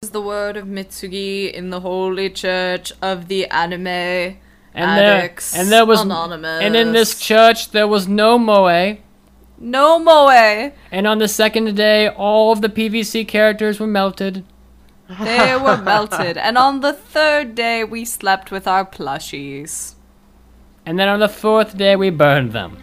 is the word of Mitsugi in the Holy Church of the Anime Addicts Anonymous. And in this church there was no moe. No moe. And on the second day, all of the PVC characters were melted. They were melted. And on the third day, we slept with our plushies. And then on the fourth day, we burned them.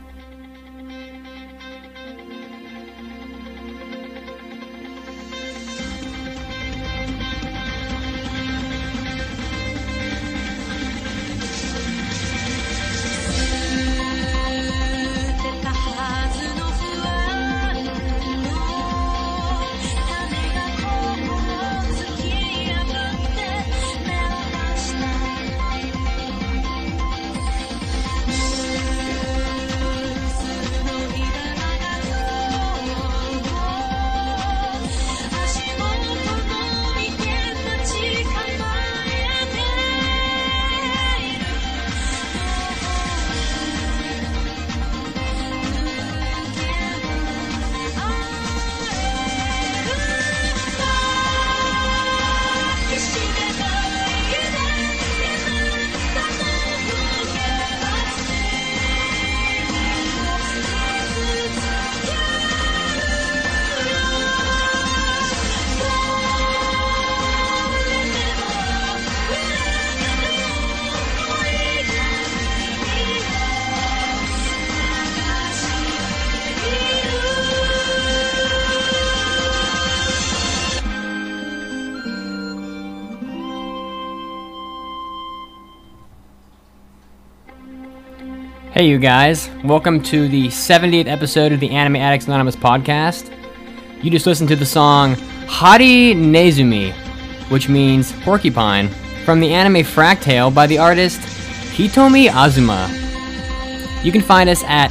Hey you guys, welcome to the 70th episode of the Anime Addicts Anonymous podcast. You just listened to the song Hari Nezumi, which means porcupine, from the anime Fractale by the artist Hitomi Azuma. You can find us at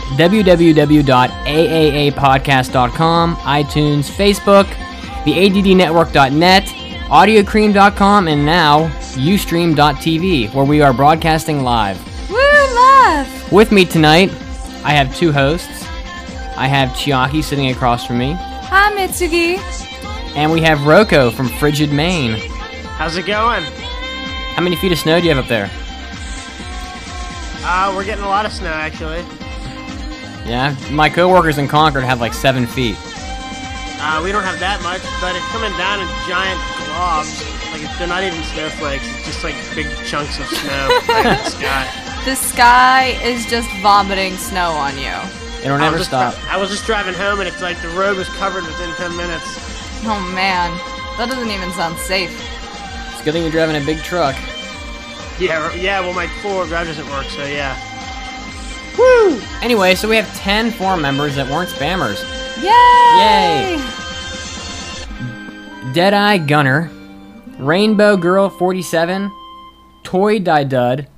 www.aaapodcast.com, iTunes, Facebook, theaddnetwork.net, audiocream.com, and now ustream.tv, where we are broadcasting live. Woo, live! With me tonight, I have two hosts. I have Chiaki sitting across from me. Hi, Mitsugi. And we have Roko from Frigid, Maine. How's it going? How many feet of snow do you have up there? We're getting a lot of snow, actually. Yeah, my coworkers in Concord have like 7 feet. We don't have that much, but it's coming down in giant globs. Like, they're not even snowflakes. It's just like big chunks of snow right in the sky. The sky is just vomiting snow on you. It'll never stop. I was just driving home, and it's like the road was covered within 10 minutes. Oh man, that doesn't even sound safe. It's a good thing you're driving a big truck. Yeah, well, my four-wheel drive doesn't work, so yeah. Woo! Anyway, so we have 10 forum members that weren't spammers. Yay! Yay! Deadeye Gunner, Rainbow Girl 47, Toy Dud,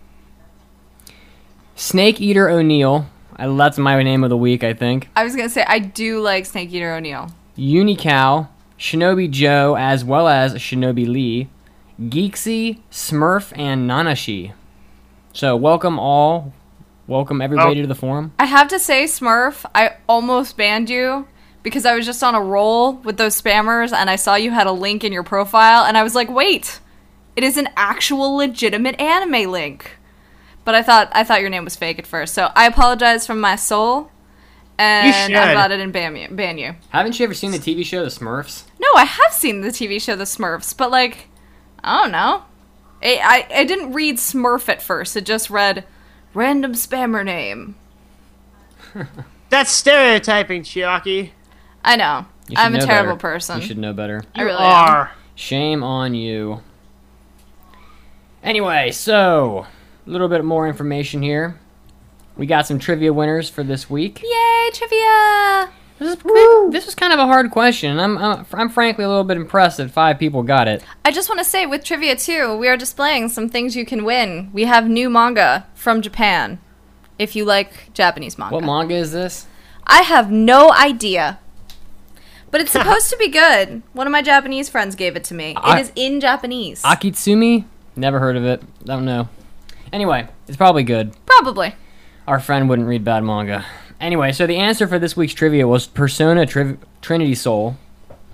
Snake Eater O'Neill, that's my name of the week, I think. I was gonna say, I do like Snake Eater O'Neill. Unicow, Shinobi Joe, as well as Shinobi Lee, Geeksy, Smurf, and Nanashi. So, welcome all. Welcome everybody to the forum. I have to say, Smurf, I almost banned you because I was just on a roll with those spammers and I saw you had a link in your profile and I was like, wait, it is an actual legitimate anime link. But I thought your name was fake at first, so I apologize from my soul, and I'm glad I didn't ban you. Haven't you ever seen the TV show The Smurfs? No, I have seen the TV show The Smurfs, but like, I don't know. I didn't read Smurf at first, it just read random spammer name. That's stereotyping, Chiaki. I know. I'm a terrible person. You should know better. I really am. Shame on you. Anyway, so a little bit more information here. We got some trivia winners for this week. Yay, trivia! This was kind of a hard question. I'm frankly a little bit impressed that 5 people got it. I just want to say, with trivia too, we are displaying some things you can win. We have new manga from Japan, if you like Japanese manga. What manga is this? I have no idea. But it's supposed to be good. One of my Japanese friends gave it to me. It is in Japanese. Akitsumi? Never heard of it. Don't know. Anyway, it's probably good. Probably. Our friend wouldn't read bad manga. Anyway, so the answer for this week's trivia was Persona Trinity Soul.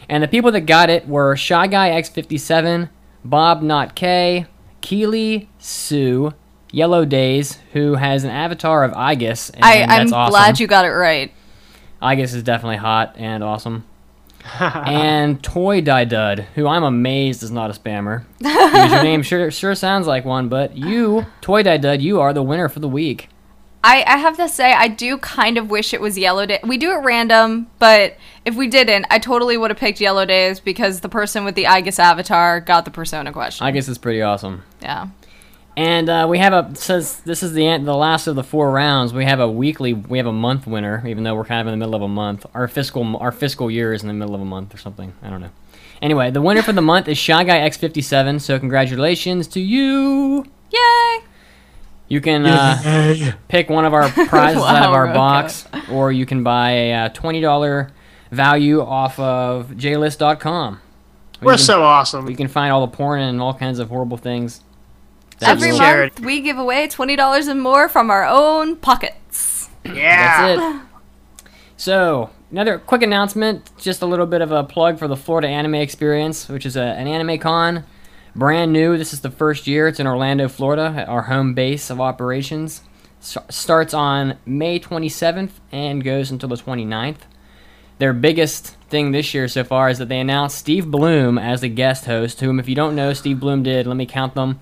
And the people that got it were Shy Guy X57, Bob Not K, Keely Sue, Yellow Days, who has an avatar of Aegis. And I'm that's awesome. glad you got it right. Aegis is definitely hot and awesome. And Toy Die Dud, who I'm amazed is not a spammer. Because your name sure sounds like one, but you, Toy Die Dud, you are the winner for the week. I have to say, I do kind of wish it was Yellow Day. We do it random, but if we didn't, I totally would have picked Yellow Days because the person with the Aegis avatar got the persona question. Aegis is pretty awesome. Yeah. And we have since this is the last of the 4 rounds, we have a month winner, even though we're kind of in the middle of a month. Our fiscal year is in the middle of a month or something. I don't know. Anyway, the winner for the month is Shy Guy X57, so congratulations to you. Yay! You can pick one of our prizes out of our box, or you can buy a $20 value off of JList.com. We're so awesome. You can find all the porn and all kinds of horrible things. Every month, we give away $20 and more from our own pockets. Yeah. That's it. So, another quick announcement, just a little bit of a plug for the Florida Anime Experience, which is an anime con. Brand new. This is the first year. It's in Orlando, Florida, our home base of operations. Starts on May 27th and goes until the 29th. Their biggest thing this year so far is that they announced Steve Bloom as the guest host, whom, if you don't know, Steve Bloom did, let me count them,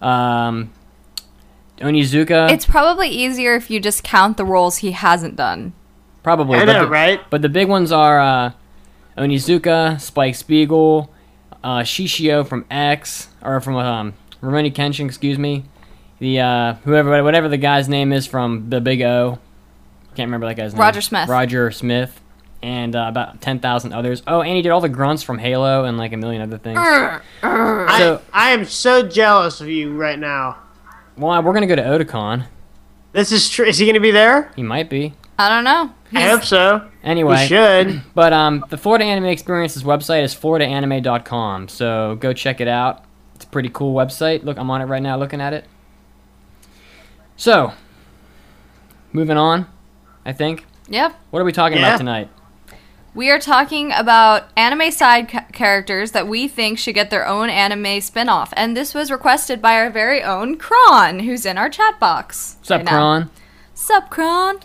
Onizuka. It's probably easier if you just count the roles he hasn't done. Probably. I know, right? But the big ones are Onizuka, Spike Spiegel, Shishio from X, or from Rurouni Kenshin, excuse me. The whatever the guy's name is from the Big O. Can't remember that guy's name. Roger Smith. And about 10,000 others. Oh, and he did all the grunts from Halo and like a million other things. I am so jealous of you right now. Well, we're going to go to Otakon. This is true. Is he going to be there? He might be. I don't know. I hope so. Anyway. We should. But the Florida Anime Experience's website is floridaanime.com, so go check it out. It's a pretty cool website. Look, I'm on it right now looking at it. So, moving on, I think. Yep. What are we talking about tonight? We are talking about anime side characters that we think should get their own anime spin-off. And this was requested by our very own Kron, who's in our chat box. Sup, Kron? Sup, Kron?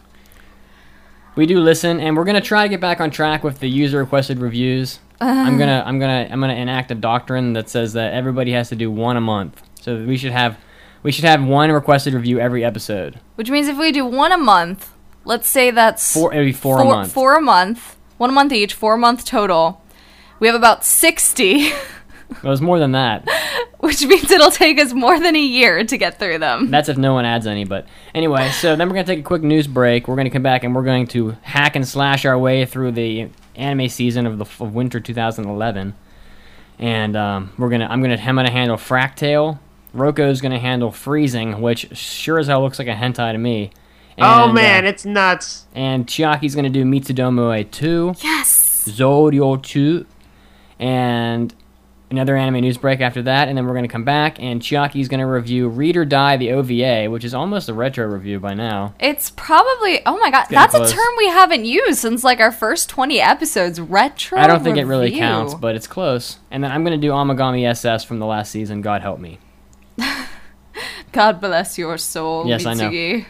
We do listen, and we're gonna try to get back on track with the user-requested reviews. I'm gonna enact a doctrine that says that everybody has to do one a month. So we should have one requested review every episode. Which means if we do one a month, let's say that's it'd be four a month. 4 a month. 1 a month each, 4 a month total. We have about 60. Well, it's more than that. Which means it'll take us more than a year to get through them. That's if no one adds any, but anyway, so then we're going to take a quick news break. We're going to come back and we're going to hack and slash our way through the anime season of winter 2011. And I'm going to handle Fractale. Roko's going to handle Freezing, which sure as hell looks like a hentai to me. And, oh man, it's nuts. And Chiaki's going to do Mitsudomo 2. Yes! Zoryo 2. And another anime news break after that, and then we're going to come back, and Chiaki's going to review Read or Die, the OVA, which is almost a retro review by now. It's probably, oh my god, that's close. A term we haven't used since like our first 20 episodes, retro I don't think review. It really counts, but it's close. And then I'm going to do Amagami SS from the last season, God help me. God bless your soul, yes, Mitsugi. I know.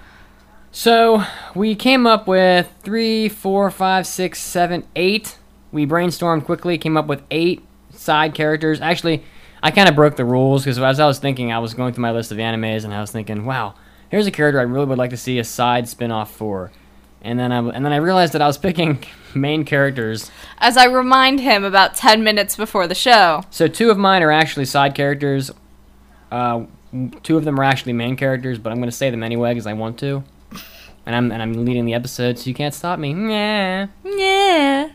So, we came up with 3, 4, 5, 6, 7, 8. We brainstormed quickly, came up with 8 side characters. Actually, I kind of broke the rules, because as I was thinking, I was going through my list of animes, and I was thinking, wow, here's a character I really would like to see a side spin-off for. And then I realized that I was picking main characters. As I remind him about 10 minutes before the show. So 2 of mine are actually side characters. 2 of them are actually main characters, but I'm going to say them anyway, because I want to. And I'm leading the episode, so you can't stop me. Yeah. Yeah.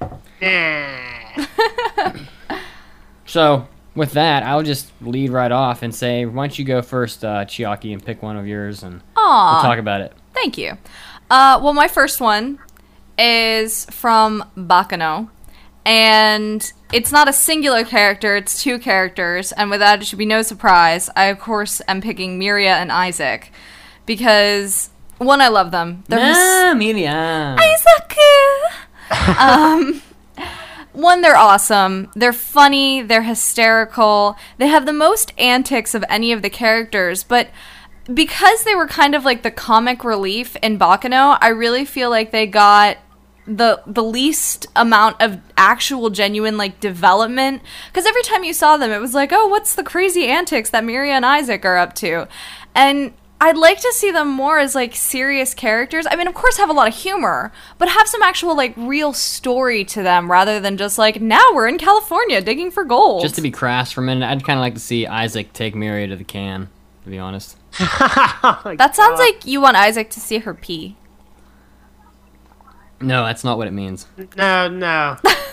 So, with that, I'll just lead right off and say, why don't you go first, Chiaki, and pick one of yours, and we'll talk about it. Thank you. Well, my first one is from Bakano, and it's not a singular character, it's 2 characters, and with that, it should be no surprise. I, of course, am picking Miria and Isaac, because... 1, I love them. Miria. Isaac! one, they're awesome. They're funny. They're hysterical. They have the most antics of any of the characters, but because they were kind of like the comic relief in Baccano, I really feel like they got the least amount of actual genuine like development, because every time you saw them it was like, oh, what's the crazy antics that Miria and Isaac are up to? And I'd like to see them more as like serious characters. I mean, of course have a lot of humor, but have some actual like real story to them rather than just like, now we're in California digging for gold. Just to be crass for a minute, I'd kind of like to see Isaac take Miria to the can, to be honest. That sounds like you want Isaac to see her pee. No, that's not what it means. No.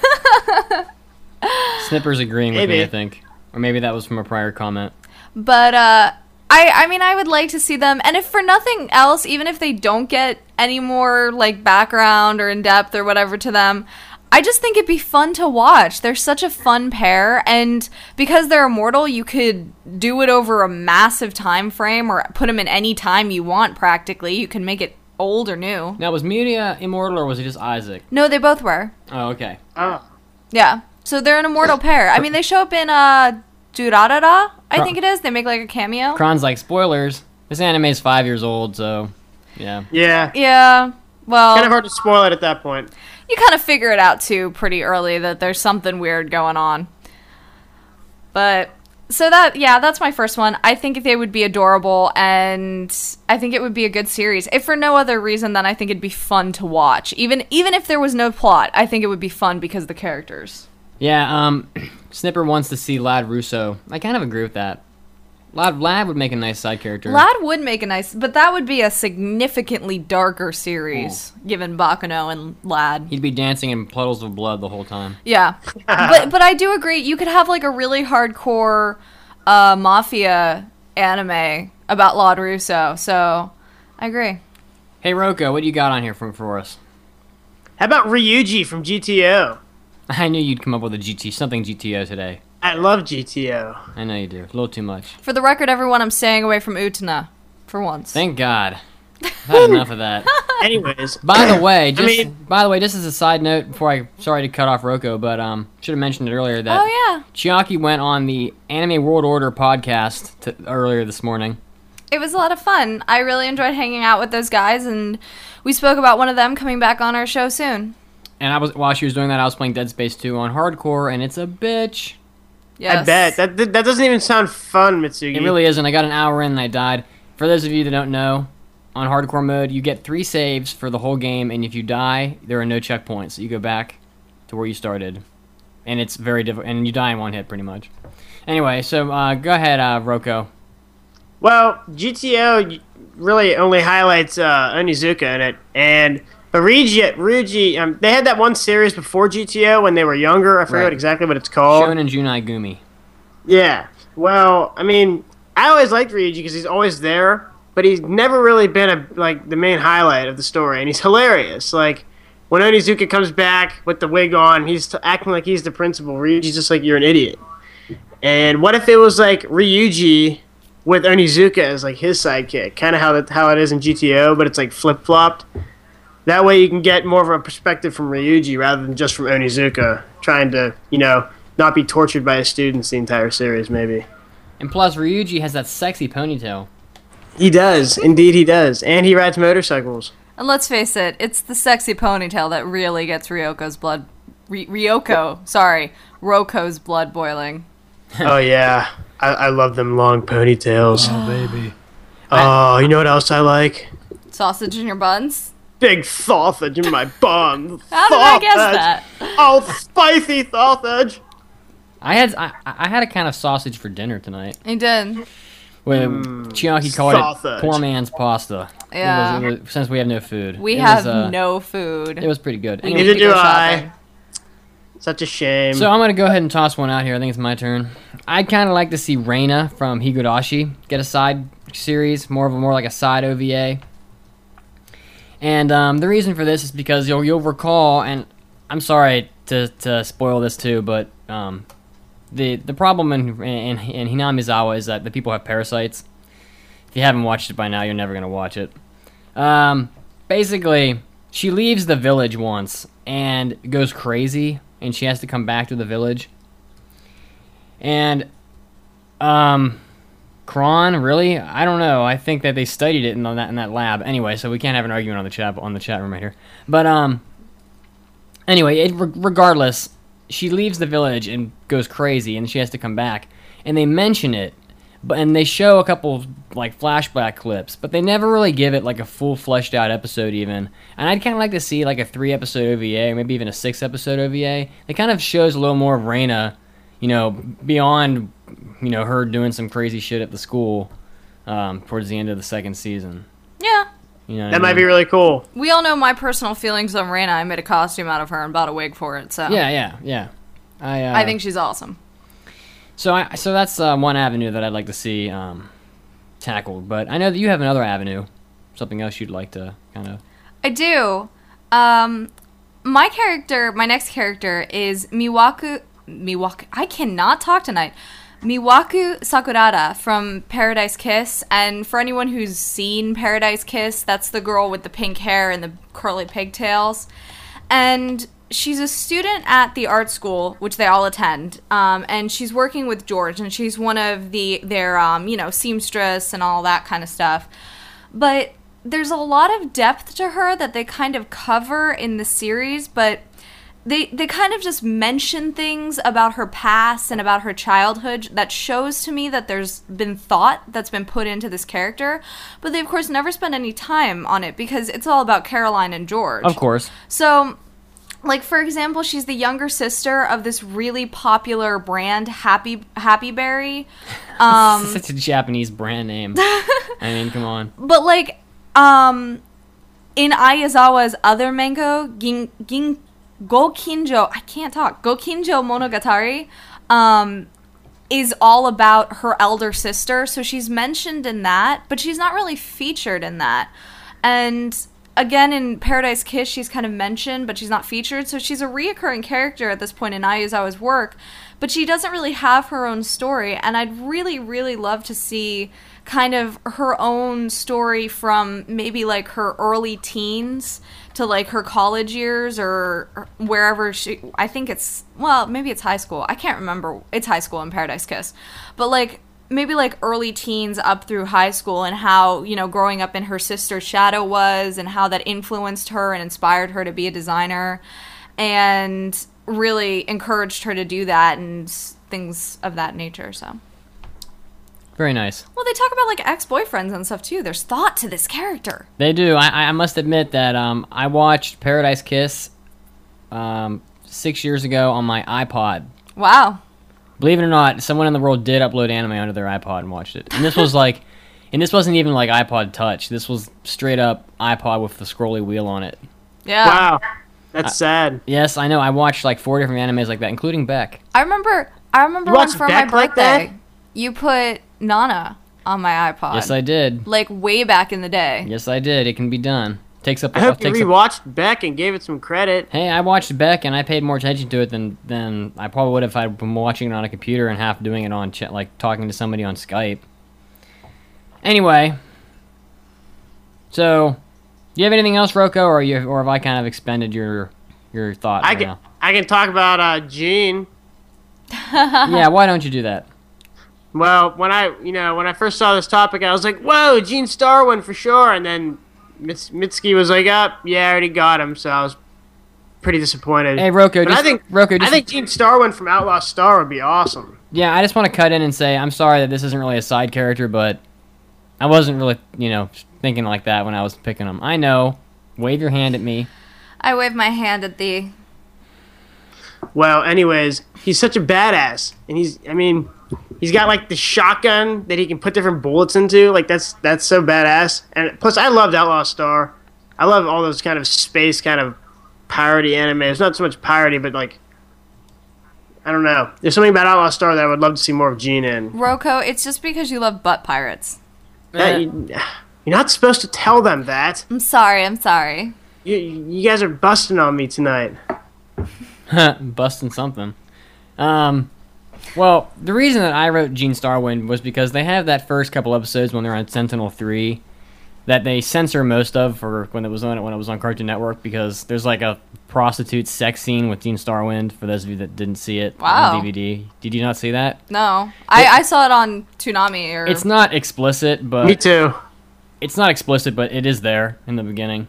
Snipper's agreeing with me, Maybe. I think. Or maybe that was from a prior comment. But I mean, I would like to see them, and if for nothing else, even if they don't get any more like background or in depth or whatever to them, I just think it'd be fun to watch. They're such a fun pair, and because they're immortal, you could do it over a massive time frame or put them in any time you want practically. You can make it old or new. Now, was Miria immortal or was it just Isaac? No, they both were. Oh, okay. Oh. Yeah. So they're an immortal pair. I mean, they show up in Durarara, I think it is. They make like a cameo. Kron's like, spoilers. This anime is 5 years old, so yeah. Yeah. Yeah. Well, Kind of hard to spoil it at that point. you kind of figure it out too pretty early that there's something weird going on. But so that's my first one. I think they would be adorable, and I think it would be a good series. If for no other reason than I think it'd be fun to watch. Even if there was no plot, I think it would be fun because of the characters. Yeah, Snipper wants to see Lad Russo. I kind of agree with that. Lad would make a nice side character. Lad would make a nice, but that would be a significantly darker series, given Baccano and Lad. He'd be dancing in puddles of blood the whole time. Yeah, but I do agree. You could have like a really hardcore mafia anime about Lad Russo. So I agree. Hey, Roko, what do you got on here for us? How about Ryuji from GTO? I knew you'd come up with a something GTO today. I love GTO. I know you do. A little too much. For the record, everyone, I'm staying away from Utena for once. Thank God. I've had enough of that. Anyways. By the way, mean- just as a side note, sorry to cut off Roko, but should have mentioned it earlier that Oh yeah, Chiaki went on the Anime World Order podcast earlier this morning. it was a lot of fun. I really enjoyed hanging out with those guys, and we spoke about one of them coming back on our show soon. And while she was doing that, I was playing Dead Space 2 on hardcore, and it's a bitch. Yes. I bet. That doesn't even sound fun, Mitsugi. It really isn't. I got an hour in and I died. For those of you that don't know, on hardcore mode, you get 3 saves for the whole game, and if you die, there are no checkpoints. You go back to where you started. And it's very difficult, and you die in one hit, pretty much. Anyway, so go ahead, Roko. Well, GTO really only highlights Onizuka in it, but Ryuji, they had that one series before GTO when they were younger. I forget Right. exactly what it's called. Shonen Junai Gumi. Yeah. Well, I mean, I always liked Ryuji because he's always there, but he's never really been the main highlight of the story, and he's hilarious. Like when Onizuka comes back with the wig on, he's acting like he's the principal. Ryuji's just like, you're an idiot. And what if it was like Ryuji with Onizuka as like his sidekick, kind of how it is in GTO, but it's like flip flopped. That way you can get more of a perspective from Ryuji rather than just from Onizuka, trying to, not be tortured by his students the entire series, maybe. And plus, Ryuji has that sexy ponytail. He does. Indeed he does. And he rides motorcycles. And let's face it, it's the sexy ponytail that really gets Roko's blood boiling. Oh, yeah. I love them long ponytails. Oh, baby. Oh, you know what else I like? Sausage in your buns? Big sausage in my bun. How did I guess that? Oh, spicy sausage. I had a kind of sausage for dinner tonight. You did. Chiaki called sausage. it poor man's pasta. Yeah. It was, since we have no food. We It have was, no food. It was pretty good. We Anyway, need to Neither go do I. shopping. Such a shame. so I'm going to go ahead and toss one out here. I think it's my turn. I'd kind of like to see Reina from Higurashi get a side series, more like a side OVA. And the reason for this is because you'll recall, and I'm sorry to spoil this too, but the problem in Hinamizawa is that the people have parasites. If you haven't watched it by now, you're never going to watch it. Basically, she leaves the village once and goes crazy and she has to come back to the village. And, Kron, really? I don't know. I think that they studied it in that lab. Anyway, so we can't have an argument on the chat room right here. But, anyway, regardless, she leaves the village and goes crazy, and she has to come back. And they mention it, and they show a couple like flashback clips, but they never really give it like a full fleshed out episode even. And I'd kind of like to see like a 3-episode OVA, or maybe even a 6-episode OVA. It kind of shows a little more of Reina, beyond, her doing some crazy shit at the school towards the end of the second season. Yeah. That might be really cool. We all know my personal feelings on Reina. I made a costume out of her and bought a wig for it, so... Yeah. I think she's awesome. So that's one avenue that I'd like to see tackled. But I know that you have another avenue, something else you'd like to kind of... I do. My next character is Miwaku... I cannot talk tonight. Miwaku Sakurada from Paradise Kiss, and for anyone who's seen Paradise Kiss, that's the girl with the pink hair and the curly pigtails. And she's a student at the art school, which they all attend, and she's working with George, and she's one of their seamstress and all that kind of stuff. But there's a lot of depth to her that they kind of cover in the series, but they kind of just mention things about her past and about her childhood that shows to me that there's been thought that's been put into this character, but they of course never spend any time on it because it's all about Caroline and George. Of course. So, like, for example, she's the younger sister of this really popular brand, Happy Berry. Such a Japanese brand name. I mean, come on. But, like, in Aizawa's other manga, Gokinjo Monogatari, is all about her elder sister, so she's mentioned in that, but she's not really featured in that. And again, in Paradise Kiss, she's kind of mentioned, but she's not featured, so she's a reoccurring character at this point in Aizawa's work, but she doesn't really have her own story, and I'd really, really love to see kind of her own story from maybe like her early teens to like her college years or wherever I think maybe it's high school. I can't remember. It's high school in Paradise Kiss. But like maybe like early teens up through high school and how, growing up in her sister's shadow was and how that influenced her and inspired her to be a designer and really encouraged her to do that and things of that nature, so. Very nice. Well, they talk about, like, ex-boyfriends and stuff, too. There's thought to this character. They do. I must admit that I watched Paradise Kiss 6 years ago on my iPod. Wow. Believe it or not, someone in the world did upload anime onto their iPod and watched it. And this was like... and this wasn't even, like, iPod Touch. This was straight up iPod with the scrolly wheel on it. Yeah. Wow. That's sad. Yes, I know. I watched, like, 4 different animes like that, including Beck. I remember when for Beck my like birthday, that? you put Nana on my iPod. Yes, I did. Like, way back in the day. Yes, I did. It can be done. I hope you rewatched Beck and gave it some credit. Hey, I watched Beck and I paid more attention to it than I probably would if I'd been watching it on a computer and half doing it on like talking to somebody on Skype. Anyway, so do you have anything else, Rocco, or have I kind of expended your thought? I can talk about Jean. Yeah, why don't you do that? Well, when I first saw this topic, I was like, "Whoa, Jean Starwin for sure!" And then Mitsuki was like, "Up, yeah, I already got him." So I was pretty disappointed. Hey, Rocco, I think Jean Starwin from Outlaw Star would be awesome. Yeah, I just want to cut in and say I'm sorry that this isn't really a side character, but I wasn't really, thinking like that when I was picking him. I know. Wave your hand at me. I wave my hand at thee. Well, anyways, he's such a badass, and he's got like the shotgun that he can put different bullets into. Like that's so badass. And plus, I loved Outlaw Star. I love all those kind of space kind of parody anime. It's not so much parody, but like I don't know. There's something about Outlaw Star that I would love to see more of Jean in. Rocco, it's just because you love butt pirates. You're not supposed to tell them that. I'm sorry. You guys are busting on me tonight. Busting something. Well, the reason that I wrote Jean Starwind was because they have that first couple episodes when they're on Sentinel 3, that they censor most of for when it was on Cartoon Network, because there's like a prostitute sex scene with Gene Starwind. For those of you that didn't see it Wow. on DVD, did you not see that? No. I saw it on Toonami. Or It's not explicit, but Me too. it's not explicit, but it is there in the beginning.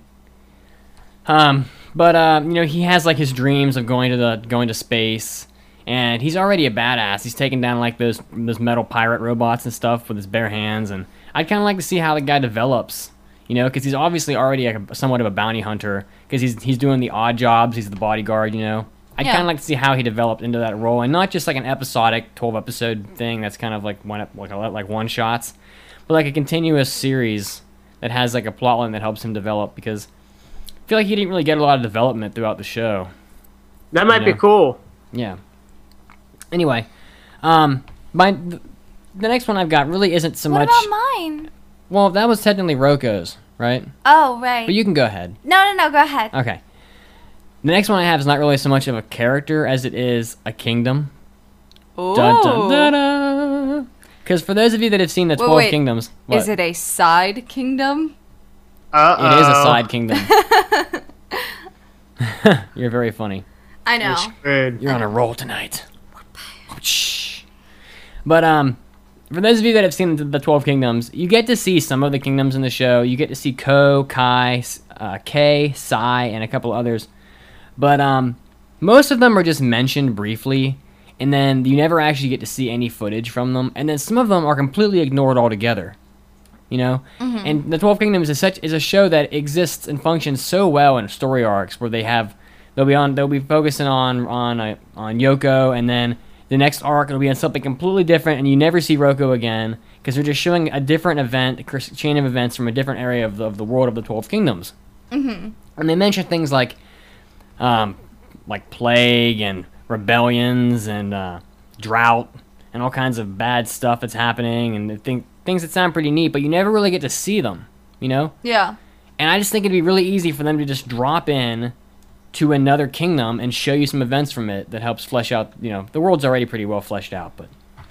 He has like his dreams of going to space, and he's already a badass. He's taking down like those metal pirate robots and stuff with his bare hands, and I'd kind of like to see how the guy develops, because he's obviously already somewhat of a bounty hunter, because he's doing the odd jobs. He's the bodyguard, I'd Yeah. kind of like to see how he developed into that role, and not just like an episodic 12-episode thing that's kind of like one shots, but like a continuous series that has like a plotline that helps him develop, because I feel like he didn't really get a lot of development throughout the show. That might be Yeah. cool. Yeah. Anyway, the next one I've got really isn't so what much. about mine? Well, that was technically Roko's, right? Oh, right. But you can go ahead. No, go ahead. Okay. The next one I have is not really so much of a character as it is a kingdom. Ooh. Dun dun dun dun. Because for those of you that have seen the 12 wait. Kingdoms, what? Is it a side kingdom? Uh-oh. It is a side kingdom. You're very funny. I know. Good. You're on a roll tonight. But for those of you that have seen the 12 Kingdoms, you get to see some of the kingdoms in the show. You get to see Ko, Kai, Kay, Sai, and a couple others. But most of them are just mentioned briefly, and then you never actually get to see any footage from them. And then some of them are completely ignored altogether. And the 12 Kingdoms is a show that exists and functions so well in story arcs where they'll be focusing on Yoko, and then the next arc will be on something completely different, and you never see Roko again because they're just showing a different event, a chain of events from a different area of the world of the 12 Kingdoms. Mm-hmm. And they mention things like plague and rebellions and drought and all kinds of bad stuff that's happening, and things that sound pretty neat, but you never really get to see them, Yeah. And I just think it'd be really easy for them to just drop in to another kingdom and show you some events from it that helps flesh out, the world's already pretty well fleshed out, but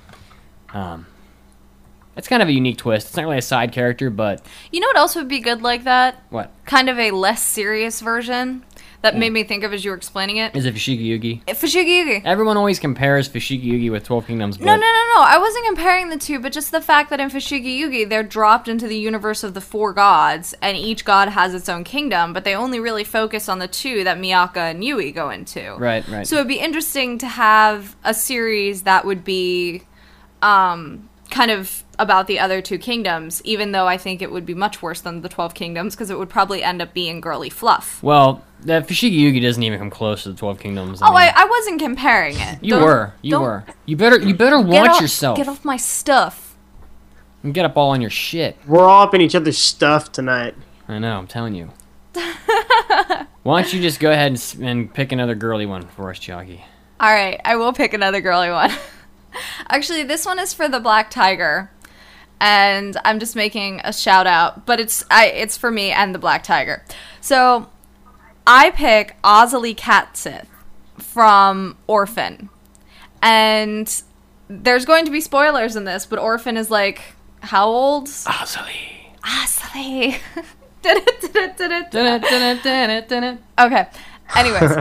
it's kind of a unique twist. It's not really a side character, but You know what else would be good like that? what? Kind of a less serious version that made me think of as you were explaining it. Is it Fushigi Yugi? Fushigi Yugi. Everyone always compares Fushigi Yugi with 12 Kingdoms, but No. I wasn't comparing the two, but just the fact that in Fushigi Yugi, they're dropped into the universe of the four gods, and each god has its own kingdom, but they only really focus on the two that Miyaka and Yui go into. Right. So it'd be interesting to have a series that would be kind of about the other two kingdoms, even though I think it would be much worse than the 12 Kingdoms, because it would probably end up being girly fluff. Well, that Fushigi Yugi doesn't even come close to the 12 Kingdoms. I wasn't comparing it. You were. You better watch yourself. Get off my stuff. And get up all on your shit. We're all up in each other's stuff tonight. I know, I'm telling you. Why don't you just go ahead and pick another girly one for us, Chalky? All right, I will pick another girly one. Actually, this one is for the Black Tiger, and I'm just making a shout out, but it's for me and the Black Tiger. So I pick Ozzy Katsith from Orphan, and there's going to be spoilers in this, but Orphan is like how old? Ozzy. Okay. Anyways,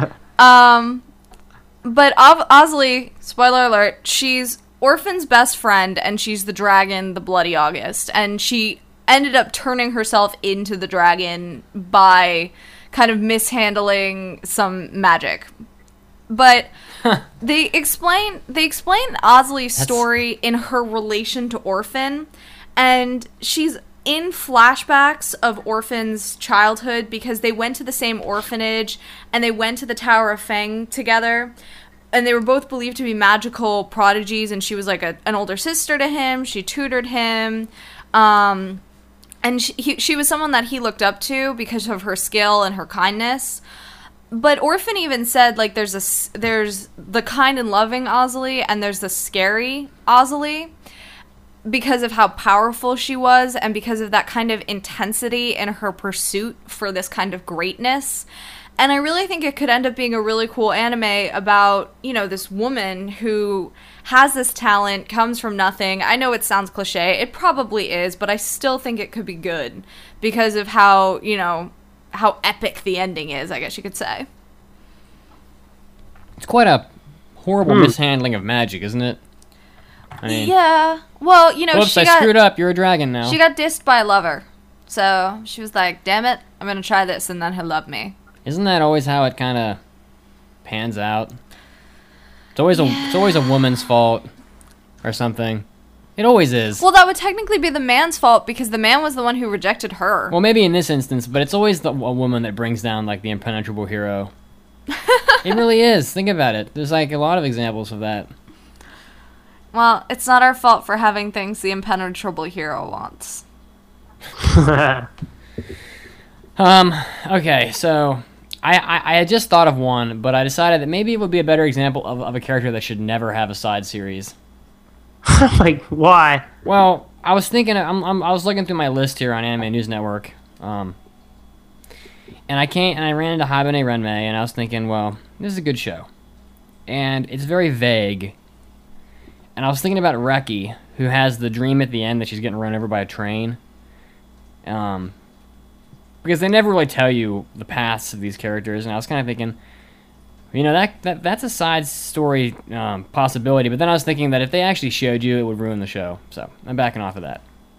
but Ozzy, spoiler alert, she's Orphan's best friend, and she's the dragon, the Bloody August, and she ended up turning herself into the dragon by kind of mishandling some magic. But they explain Ozzy's story in her relation to Orphan, and she's in flashbacks of Orphan's childhood because they went to the same orphanage and they went to the Tower of Fang together, and they were both believed to be magical prodigies, and she was like an older sister to him. She tutored him, and she was someone that he looked up to because of her skill and her kindness. But Orphan even said, like, there's the kind and loving Ozzy, and there's the scary Ozzy, because of how powerful she was and because of that kind of intensity in her pursuit for this kind of greatness. And I really think it could end up being a really cool anime about, you know, this woman who has this talent, comes from nothing. I know it sounds cliche. It probably is, but I still think it could be good because of how, you know, how epic the ending is, I guess you could say. It's quite a horrible mishandling of magic, isn't it? I mean, yeah. Well, you know, whoops, I screwed up. You're a dragon now. She got dissed by a lover. So she was like, damn it, I'm going to try this, and then he'll love me. Isn't that always how it kind of pans out? It's always a woman's fault or something. It always is. Well, that would technically be the man's fault because the man was the one who rejected her. Well, maybe in this instance, but it's always a woman that brings down like the impenetrable hero. It really is. Think about it. There's like a lot of examples of that. Well, it's not our fault for having things the impenetrable hero wants. Okay, so I had just thought of one, but I decided that maybe it would be a better example of a character that should never have a side series. Like, why? Well, I was thinking, I was looking through my list here on Anime News Network, and I ran into Habane Renmei, and I was thinking, well, this is a good show, and it's very vague, and I was thinking about Reki, who has the dream at the end that she's getting run over by a train, because they never really tell you the paths of these characters, and I was kind of thinking, you know, that's a side story possibility, but then I was thinking that if they actually showed you, it would ruin the show, so I'm backing off of that.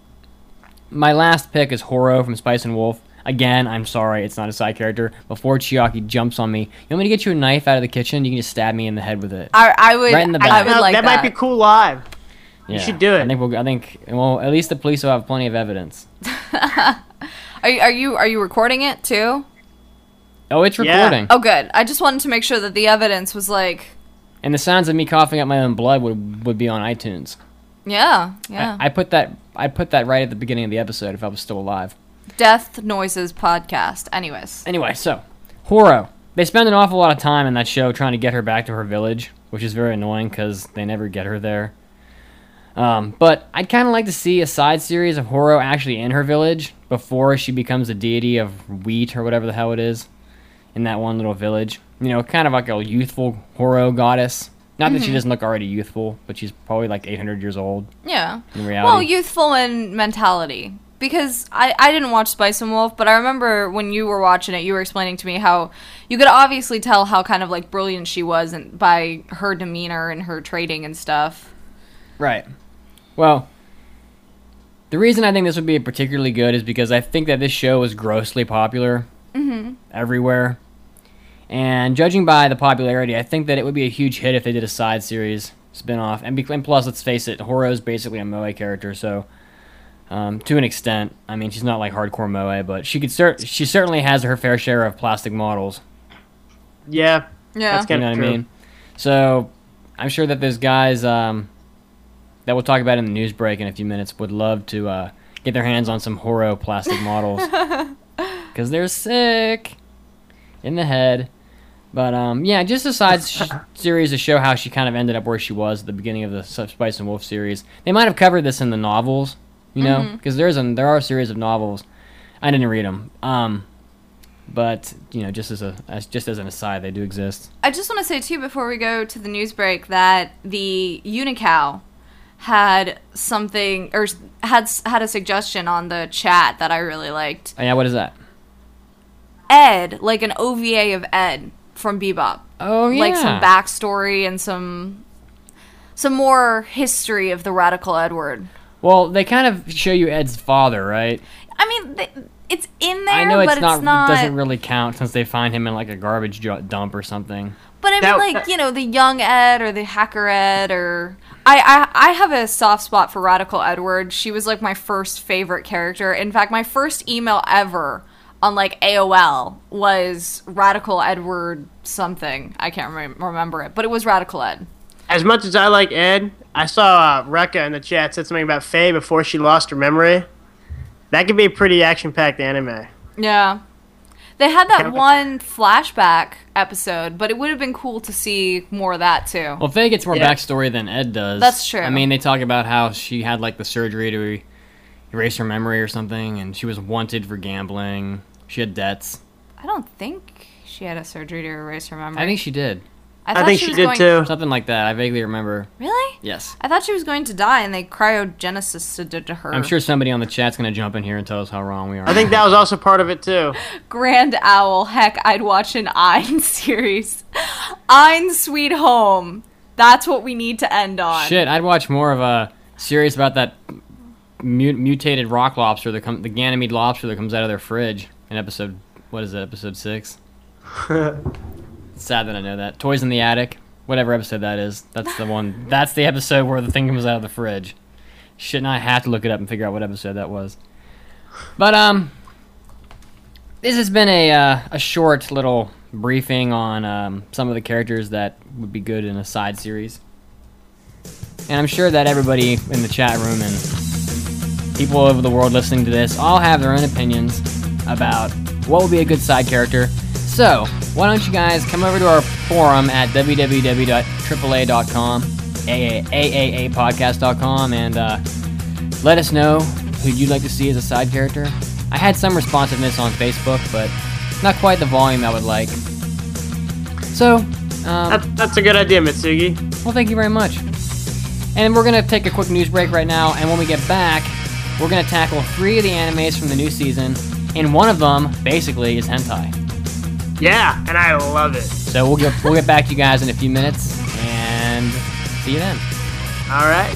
My last pick is Horo from Spice and Wolf. Again, I'm sorry, it's not a side character. Before Chiaki jumps on me, you want me to get you a knife out of the kitchen? You can just stab me in the head with it. I would. Right in the back. I would like that might be cool live. Yeah, You should do it. I think. Well, at least the police will have plenty of evidence. Are you recording it too? Oh, it's Yeah. recording. Oh, good. I just wanted to make sure that the evidence was like. And the sounds of me coughing up my own blood would be on iTunes. Yeah. I put that right at the beginning of the episode if I was still alive. Death Noises podcast. Anyways. Anyway, so Horo. They spend an awful lot of time in that show trying to get her back to her village, which is very annoying because they never get her there. But I'd kind of like to see a side series of Horo actually in her village before she becomes a deity of wheat or whatever the hell it is in that one little village. You know, kind of like a youthful Horo goddess. Not that she doesn't look already youthful, but she's probably like 800 years old. Yeah. In reality. Well, youthful in mentality. Because I didn't watch Spice and Wolf, but I remember when you were watching it, you were explaining to me how you could obviously tell how kind of like brilliant she was by her demeanor and her trading and stuff. Right. Well, the reason I think this would be particularly good is because I think that this show is grossly popular everywhere. And judging by the popularity, I think that it would be a huge hit if they did a side series spin-off. And plus, let's face it, Horo is basically a moe character, so to an extent. I mean, she's not like hardcore moe, but she certainly has her fair share of plastic models. Yeah. Yeah. That's You kind know of what I mean? So I'm sure that those guys that we'll talk about in the news break in a few minutes would love to get their hands on some Horo plastic models because they're sick in the head. But yeah, just a side series to show how she kind of ended up where she was at the beginning of the Spice and Wolf series. They might have covered this in the novels, you know, because there are a series of novels. I didn't read them, but you know, just as an aside, they do exist. I just want to say too before we go to the news break that the Unicow had something or had a suggestion on the chat that I really liked. Oh, yeah, what is that? Ed, like an OVA of Ed from Bebop. Oh yeah, Like some backstory and some more history of the Radical Edward. Well, they kind of show you Ed's father, right? I mean, it's in there, I know but it's not. It doesn't really count since they find him in like a garbage dump or something. But I mean, like, you know, the young Ed or the hacker Ed or... I have a soft spot for Radical Edward. She was, like, my first favorite character. In fact, my first email ever on, like, AOL was Radical Edward something. I can't remember it, but it was Radical Ed. As much as I like Ed, I saw Rekka in the chat said something about Faye before she lost her memory. That could be a pretty action-packed anime. Yeah. They had that one flashback episode, but it would have been cool to see more of that, too. Well, Faye gets more backstory than Ed does. That's true. I mean, they talk about how she had, like, the surgery to erase her memory or something, and she was wanted for gambling. She had debts. I don't think She had a surgery to erase her memory. I think she did. I think she was did going... too. Something like that. I vaguely remember. Really? Yes. I thought she was going to die, and they cryogenicized her. I'm sure somebody on the chat's going to jump in here and tell us how wrong we are. I think that was also part of it too. Grand Owl. Heck, I'd watch an Ein series. Ein Sweet Home. That's what we need to end on. Shit, I'd watch more of a series about that mutated rock lobster, the Ganymede lobster that comes out of their fridge in episode, what is it, episode 6? It's sad that I know that. Toys in the Attic, whatever episode that is. That's the one. That's the episode where the thing comes out of the fridge. Shouldn't I have to look it up and figure out what episode that was? But this has been a short little briefing on some of the characters that would be good in a side series. And I'm sure that everybody in the chat room and people all over the world listening to this all have their own opinions about what would be a good side character. So, why don't you guys come over to our forum at www.aaa.com, AAApodcast.com, and let us know who you'd like to see as a side character. I had some responsiveness on Facebook, but not quite the volume I would like. So, that's a good idea, Mitsugi. Well, thank you very much. And we're going to take a quick news break right now, and when we get back, we're going to tackle 3 of the animes from the new season, and one of them, basically, is hentai. Yeah, and I love it. So we'll get back to you guys in a few minutes, and see you then. All right.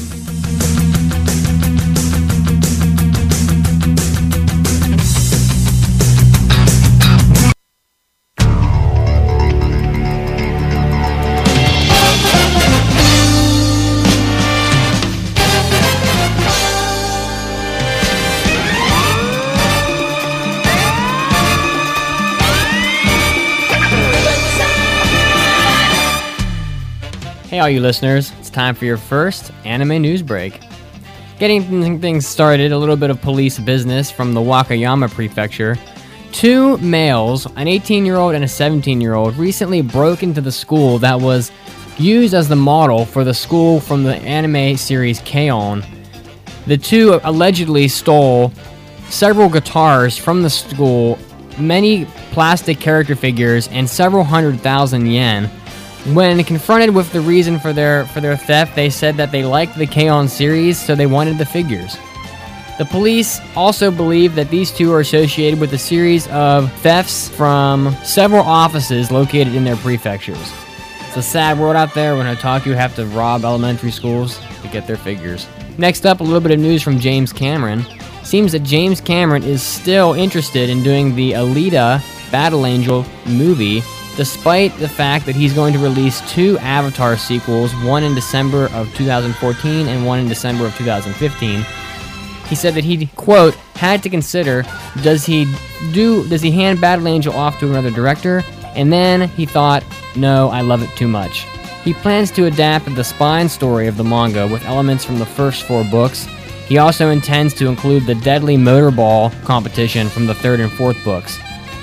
Hey all you listeners, it's time for your first anime news break. Getting things started, a little bit of police business from the Wakayama Prefecture. 2 males, an 18-year-old and a 17-year-old, recently broke into the school that was used as the model for the school from the anime series K-On! The 2 allegedly stole several guitars from the school, many plastic character figures, and several 100,000 yen. When confronted with the reason for their theft, they said that they liked the K-On! Series, so they wanted the figures. The police also believe that these 2 are associated with a series of thefts from several offices located in their prefectures. It's a sad world out there when Otaku have to rob elementary schools to get their figures. Next up, a little bit of news from James Cameron. Seems that James Cameron is still interested in doing the Alita Battle Angel movie, despite the fact that he's going to release 2 Avatar sequels, one in December of 2014 and one in December of 2015. He said that he, quote, had to consider, does he hand Battle Angel off to another director? And then he thought, no, I love it too much. He plans to adapt the spine story of the manga with elements from the first 4 books. He also intends to include the Deadly Motorball competition from the 3rd and 4th books.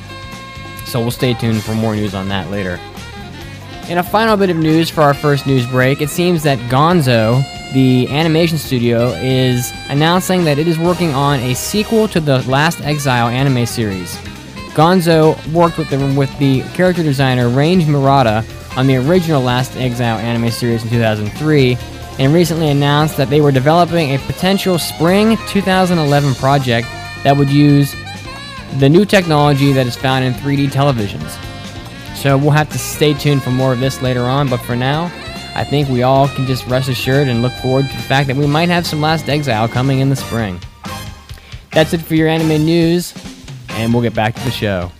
So we'll stay tuned for more news on that later. In a final bit of news for our first news break, it seems that Gonzo, the animation studio, is announcing that it is working on a sequel to the Last Exile anime series. Gonzo worked with the character designer Range Murata on the original Last Exile anime series in 2003, and recently announced that they were developing a potential spring 2011 project that would use the new technology that is found in 3D televisions. So we'll have to stay tuned for more of this later on, but for now, I think we all can just rest assured and look forward to the fact that we might have some Last Exile coming in the spring. That's it for your anime news, and we'll get back to the show.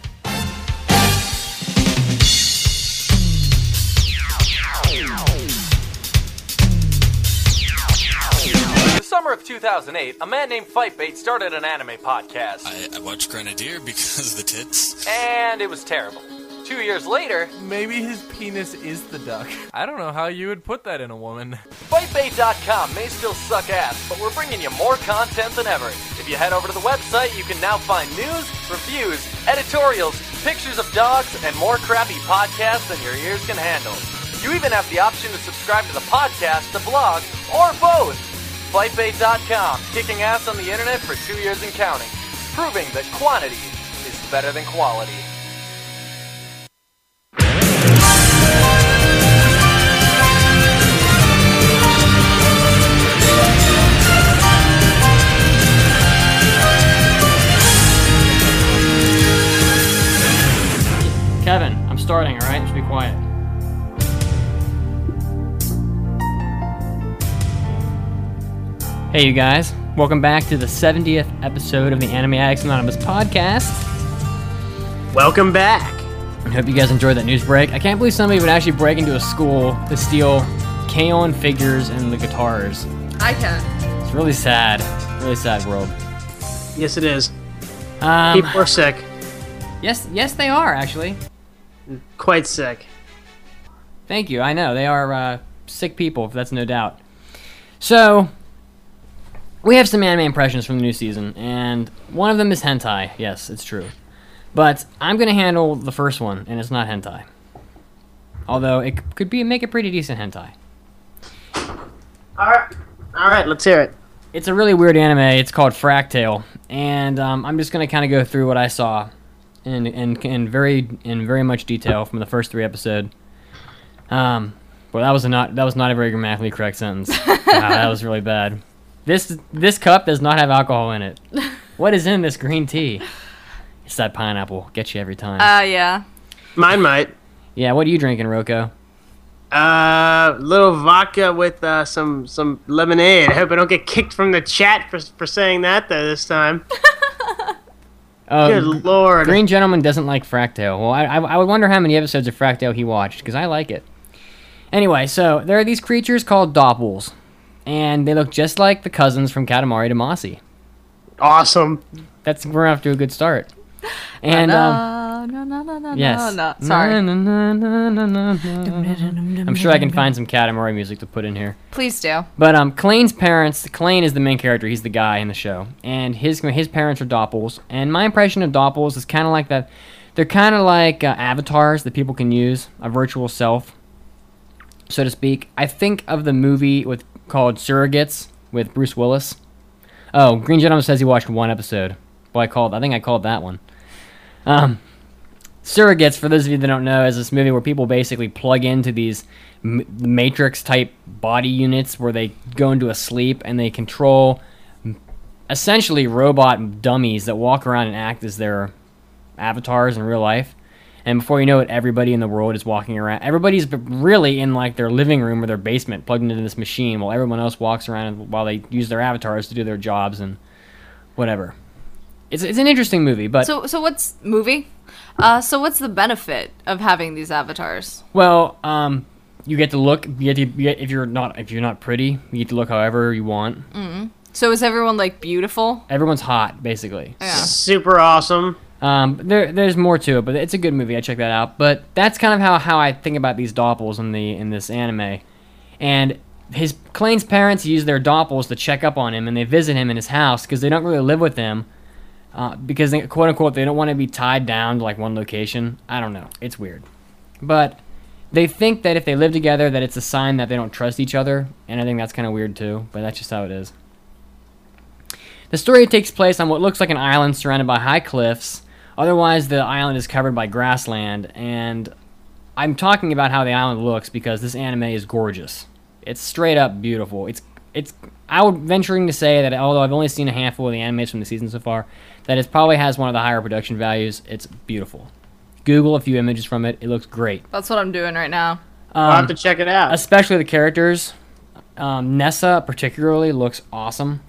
Summer of 2008, a man named Fightbait started an anime podcast. I watched Grenadier because of the tits. And it was terrible. 2 years later, maybe his penis is the duck. I don't know how you would put that in a woman. Fightbait.com may still suck ass, but we're bringing you more content than ever. If you head over to the website, you can now find news, reviews, editorials, pictures of dogs, and more crappy podcasts than your ears can handle. You even have the option to subscribe to the podcast, the blog, or both. Fightbait.com, kicking ass on the internet for 2 years and counting, proving that quantity is better than quality. Hey, you guys. Welcome back to the 70th episode of the Anime Addicts Anonymous podcast. Welcome back. I hope you guys enjoyed that news break. I can't believe somebody would actually break into a school to steal K-On! Figures and the guitars. I can. It's really sad. Really sad world. Yes, it is. People are sick. Yes, they are, actually. Quite sick. Thank you. I know. They are sick people, that's no doubt. So, we have some anime impressions from the new season, and one of them is hentai. Yes, it's true. But I'm going to handle the first one, and it's not hentai. Although, it could make a pretty decent hentai. Alright, let's hear it. It's a really weird anime. It's called Fractale, and I'm just going to kind of go through what I saw in very much detail from the first 3 episodes. Well, that was not a very grammatically correct sentence. Wow, that was really bad. This cup does not have alcohol in it. What is in this green tea? It's that pineapple. Gets you every time. Yeah. Mine might. Yeah, what are you drinking, Rocco? Little vodka with some lemonade. I hope I don't get kicked from the chat for saying that though this time. Good lord. Green Gentleman doesn't like Fractale. Well, I would wonder how many episodes of Fractale he watched, because I like it. Anyway, so there are these creatures called Doppels, and they look just like the cousins from Katamari Damacy. Awesome. We're off to a good start. And yes. No. Sorry. I'm sure I can find some Katamari music to put in here. Please do. But Klane's parents, Klane is the main character. He's the guy in the show, and his parents are Doppels. And my impression of Doppels is kind of like that. They're kind of like avatars that people can use, a virtual self, so to speak. I think of the movie called Surrogates with Bruce Willis. Oh, Green Gentleman says he watched 1 episode. Well, I think I called that one. Surrogates, for those of you that don't know, is this movie where people basically plug into these Matrix-type body units where they go into a sleep and they control essentially robot dummies that walk around and act as their avatars in real life. And before you know it, everybody in the world is walking around. Everybody's really in like their living room or their basement plugged into this machine while everyone else walks around while they use their avatars to do their jobs and whatever. It's an interesting movie, but So what's what's the benefit of having these avatars? well, you get to look. If you're not pretty, you get to look however you want. So is everyone like beautiful? Everyone's hot, basically. Yeah. Super awesome. There's more to it, but it's a good movie. I check that out. But that's kind of how I think about these Doppels in this anime. And Klane's parents use their Doppels to check up on him, and they visit him in his house because they don't really live with him. Because they, quote unquote, they don't want to be tied down to like one location. I don't know. It's weird. But they think that if they live together that it's a sign that they don't trust each other. And I think that's kind of weird too. But that's just how it is. The story takes place on what looks like an island surrounded by high cliffs. Otherwise, the island is covered by grassland. And I'm talking about how the island looks because this anime is gorgeous. It's straight up beautiful. I would venturing to say that although I've only seen a handful of the animes from the season so far, that it probably has one of the higher production values. It's beautiful. Google a few images from it. It looks great. That's what I'm doing right now. I'll have to check it out. Especially the characters. Nessa particularly looks awesome.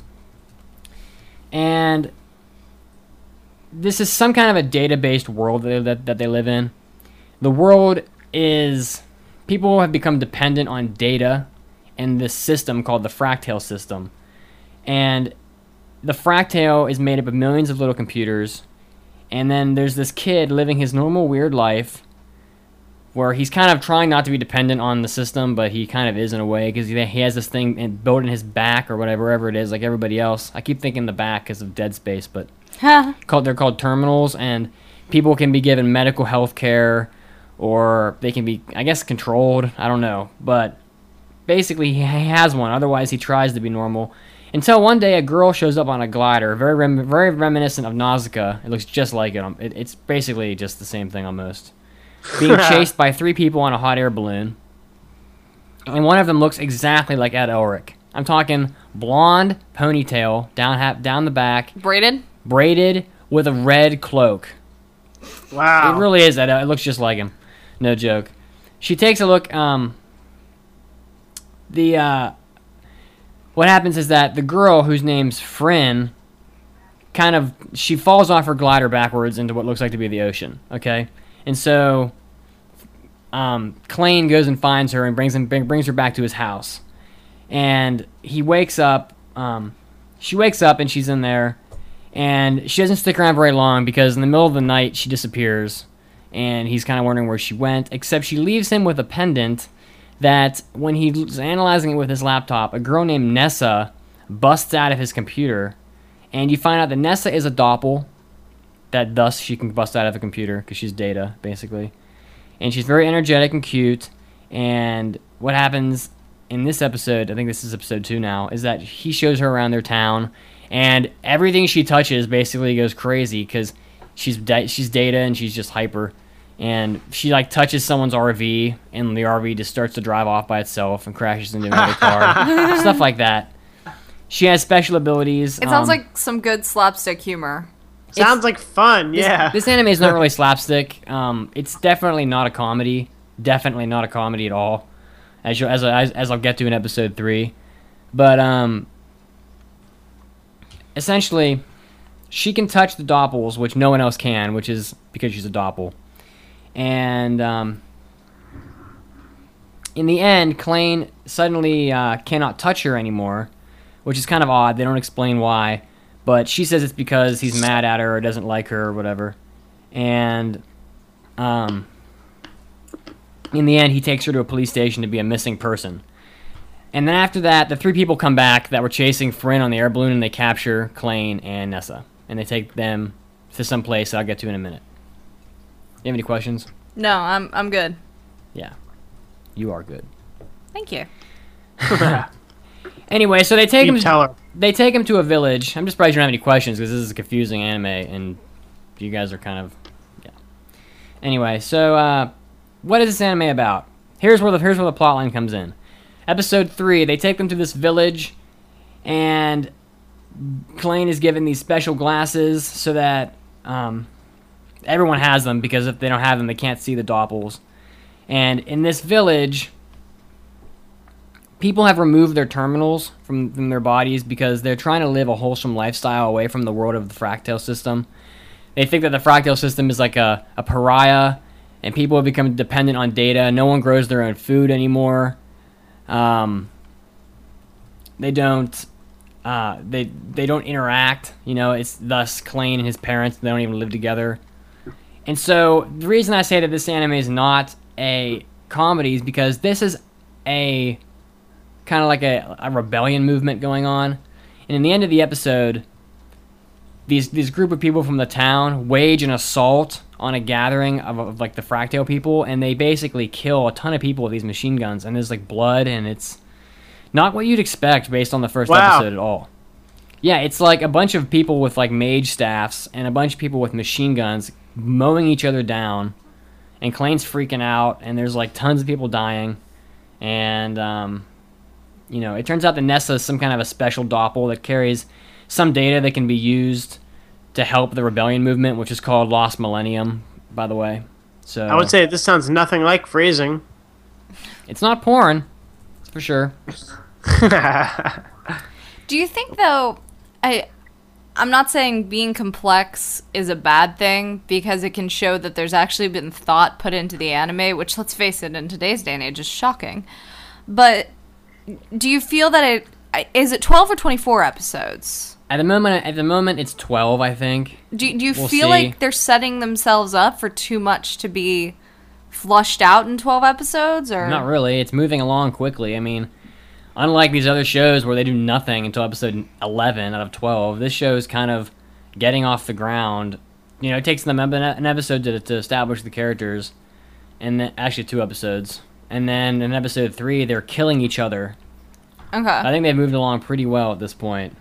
And this is some kind of a data-based world that they live in. The world is... People have become dependent on data and this system called the Fractale system. And the Fractale is made up of millions of little computers. And then there's this kid living his normal weird life where he's kind of trying not to be dependent on the system, but he kind of is in a way because he has this thing built in his back or whatever it is, like everybody else. I keep thinking the back because of Dead Space, but they're called terminals, and people can be given medical health care, or they can be, I guess, controlled. I don't know, but basically he has one. Otherwise, he tries to be normal. Until one day, a girl shows up on a glider, very reminiscent of Nausicaa. It looks just like it. It's basically just the same thing almost. Being chased by 3 people on a hot air balloon. And one of them looks exactly like Ed Elric. I'm talking blonde ponytail down the back. Braided with a red cloak. Wow. It really is Ed. It looks just like him. No joke. She takes a look. What what happens is that the girl, whose name's Fryn, she falls off her glider backwards into what looks like to be the ocean, okay? And so Klain goes and finds her and brings her back to his house. And he wakes up, she wakes up and she's in there, and she doesn't stick around very long because in the middle of the night she disappears, and he's kind of wondering where she went, except she leaves him with a pendant that when he was analyzing it with his laptop, a girl named Nessa busts out of his computer. And you find out that Nessa is a doppel, that thus she can bust out of a computer, because she's Data, basically. And she's very energetic and cute, and what happens in this episode, I think this is episode 2 now, is that he shows her around their town, and everything she touches basically goes crazy, because she's Data, and she's just hyper, and she, like, touches someone's RV, and the RV just starts to drive off by itself and crashes into another car. Stuff like that. She has special abilities. It sounds like some good slapstick humor. Sounds like fun, yeah. This anime is not really slapstick. It's definitely not a comedy. Definitely not a comedy at all. As I'll get to in episode 3. But, essentially, she can touch the doppels, which no one else can, which is because she's a doppel. And, in the end, Klain suddenly cannot touch her anymore, which is kind of odd. They don't explain why, but she says it's because he's mad at her or doesn't like her or whatever. And in the end, he takes her to a police station to be a missing person. And then after that, the 3 people come back that were chasing Fryn on the air balloon, and they capture Klain and Nessa. And they take them to some place that I'll get to in a minute. You have any questions? No, I'm good. Yeah. You are good. Thank you. Anyway, so they take him. Tell her. They take him to a village. I'm just surprised you don't have any questions because this is a confusing anime, and you guys are kind of, yeah. Anyway, so what is this anime about? Here's where the plotline comes in. Episode 3, they take them to this village, and Klain is given these special glasses so that everyone has them, because if they don't have them, they can't see the doppels. And in this village, people have removed their terminals from their bodies because they're trying to live a wholesome lifestyle away from the world of the Fractale system. They think that the Fractale system is like a pariah, and people have become dependent on Data. No one grows their own food anymore. They don't interact. You know, it's thus Klain and his parents, they don't even live together. And so the reason I say that this anime is not a comedy is because this is a kind of like a rebellion movement going on. And in the end of the episode, these group of people from the town wage an assault on a gathering of like the Fractale people, and they basically kill a ton of people with these machine guns, and there's like blood, and it's not what you'd expect based on the first episode at all. Yeah, it's like a bunch of people with like mage staffs and a bunch of people with machine guns mowing each other down, and Klain's freaking out, and there's like tons of people dying, and you know, it turns out that Nessa is some kind of a special doppel that carries some data that can be used to help the rebellion movement, which is called Lost Millennium, by the way. So I would say this sounds nothing like Freezing. It's not porn, that's for sure. Do you think, though, I'm not saying being complex is a bad thing, because it can show that there's actually been thought put into the anime, which, let's face it, in today's day and age is shocking. But do you feel that is it 12 or 24 episodes? At the moment, it's 12, I think. Do you feel like they're setting themselves up for too much to be flushed out in 12 episodes? Or not really. It's moving along quickly. I mean, unlike these other shows where they do nothing until episode 11 out of 12, this show is kind of getting off the ground. You know, it takes them an episode to establish the characters, and then actually 2 episodes. And then in episode 3, they're killing each other. Okay. I think they've moved along pretty well at this point.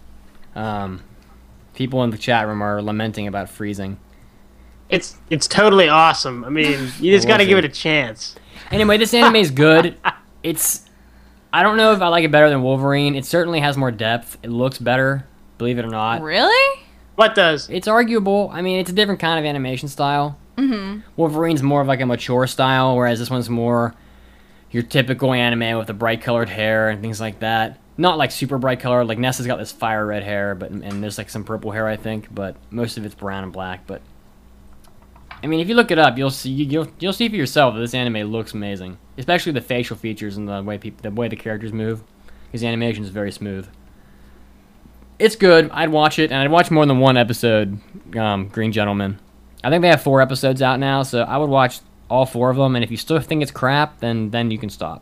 People in the chat room are lamenting about Freezing. It's totally awesome. I mean, you just got to give it a chance. Anyway, this anime is good. I don't know if I like it better than Wolverine. It certainly has more depth. It looks better, believe it or not. Really? What does? It's arguable. I mean, it's a different kind of animation style. Mm-hmm. Wolverine's more of like a mature style, whereas this one's more... your typical anime with the bright colored hair and things like that. Not like super bright colored. Like Nessa's got this fire red hair, and there's like some purple hair, I think. But most of it's brown and black. But I mean, if you look it up, you'll see for yourself that this anime looks amazing, especially the facial features and the way the characters move, because the animation is very smooth. It's good. I'd watch it, and I'd watch more than one episode. Green Gentleman. I think they have 4 episodes out now, so I would watch all 4 of them. And if you still think it's crap, then you can stop.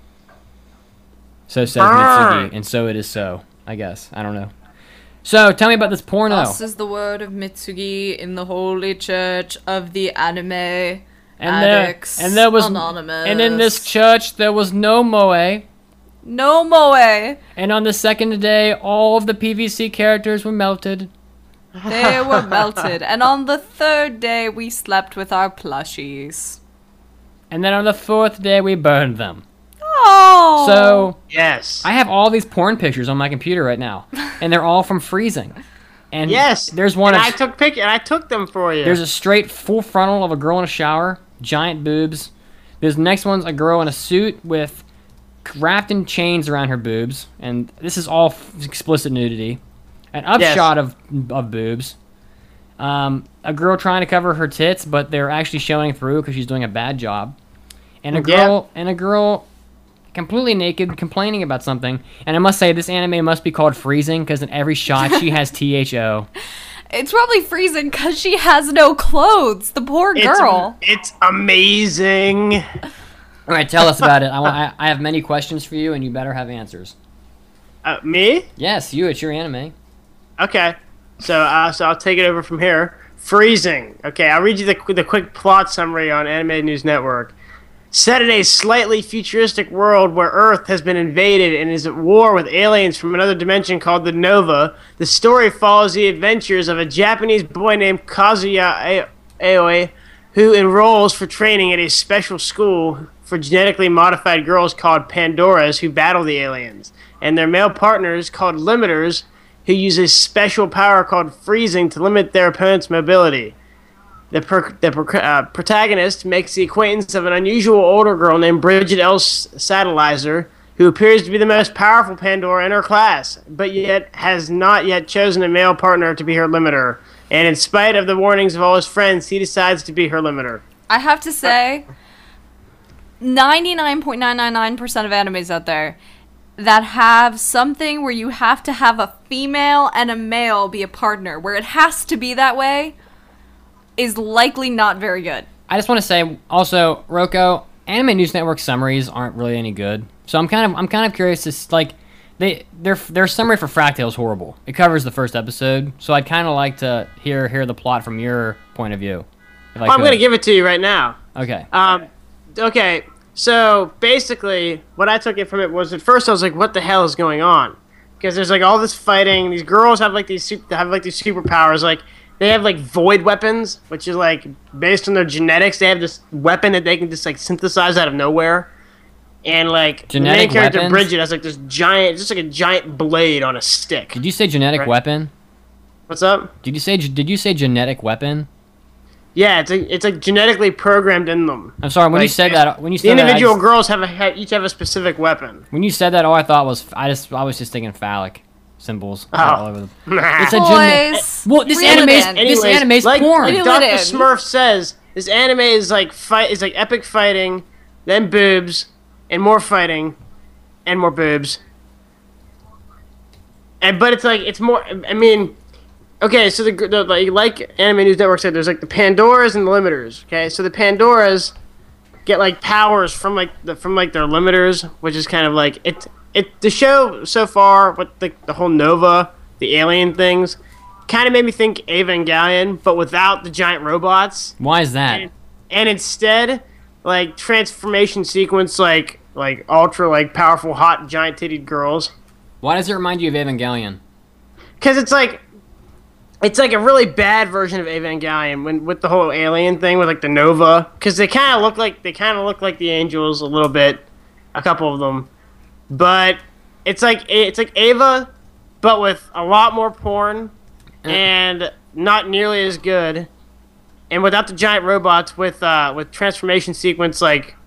So says Mitsugi, and so it is so. I guess I don't know. So tell me about this porno. This is the word of Mitsugi in the Holy Church of the Anime Addicts Anonymous. And in this church there was no moe. No moe. And on the second day, all of the PVC characters were melted. They were melted. And on the third day, we slept with our plushies. And then on the 4th day, we burned them. Oh. So yes, I have all these porn pictures on my computer right now, and they're all from Freezing. And yes, there's one. And I took them for you. There's a straight full frontal of a girl in a shower, giant boobs. There's the next one's a girl in a suit with wrapped in chains around her boobs, and this is all explicit nudity. An upshot of boobs. A girl trying to cover her tits, but they're actually showing through because she's doing a bad job. And a girl completely naked, complaining about something. And I must say, this anime must be called Freezing because in every shot she has THO. It's probably freezing because she has no clothes. The poor girl. It's amazing. All right, tell us about it. I have many questions for you, and you better have answers. Me? Yes, you. It's your anime. Okay. So I'll take it over from here. Freezing. Okay, I'll read you the quick plot summary on Anime News Network. Set in a slightly futuristic world where Earth has been invaded and is at war with aliens from another dimension called the Nova, the story follows the adventures of a Japanese boy named Kazuya Aoi, who enrolls for training at a special school for genetically modified girls called Pandoras who battle the aliens, and their male partners called Limiters who use a special power called Freezing to limit their opponent's mobility. The protagonist makes the acquaintance of an unusual older girl named Bridget L. Satellizer, who appears to be the most powerful Pandora in her class, but yet has not yet chosen a male partner to be her limiter. And in spite of the warnings of all his friends, he decides to be her limiter. I have to say, 99.999% of animes out there that have something where you have to have a female and a male be a partner, where it has to be that way, is likely not very good. I just want to say also, Roko, Anime News Network summaries aren't really any good. So I'm kind of curious to their summary for Fractale is horrible. It covers the first episode, so I'd kind of like to hear the plot from your point of view. I'm going to give it to you right now. Okay. Okay. So basically, what I took it from it was at first I was like, "What the hell is going on?" Because there's like all this fighting. These girls have like these superpowers. Like they have like void weapons, which is like based on their genetics. They have this weapon that they can just like synthesize out of nowhere. And like genetic the main character weapons? Bridget has like this giant, just like a giant blade on a stick. Did you say genetic weapon? What's up? Did you say genetic weapon? Yeah, it's like genetically programmed in them. I'm sorry, when you said that, the individual girls each have a specific weapon. When you said that, all I thought was I was just thinking phallic symbols all over them. It's a Boys, well, this anime's porn. Like Dr. Smurf says, this anime is like epic fighting, then boobs, and more fighting, and more boobs. But it's more. I mean. Okay, so like Anime News Network said, there's like the Pandoras and the Limiters. Okay, so the Pandoras get like powers from their limiters, which is kind of like the show so far with the whole Nova, the alien things, kind of made me think Evangelion, but without the giant robots. Why is that? And instead, like transformation sequence, like ultra like powerful hot giant titted girls. Why does it remind you of Evangelion? Because it's like a really bad version of Evangelion with the whole alien thing with like the Nova, because they kind of look like the Angels a little bit, a couple of them, but it's like Eva, but with a lot more porn and not nearly as good, and without the giant robots with transformation sequence like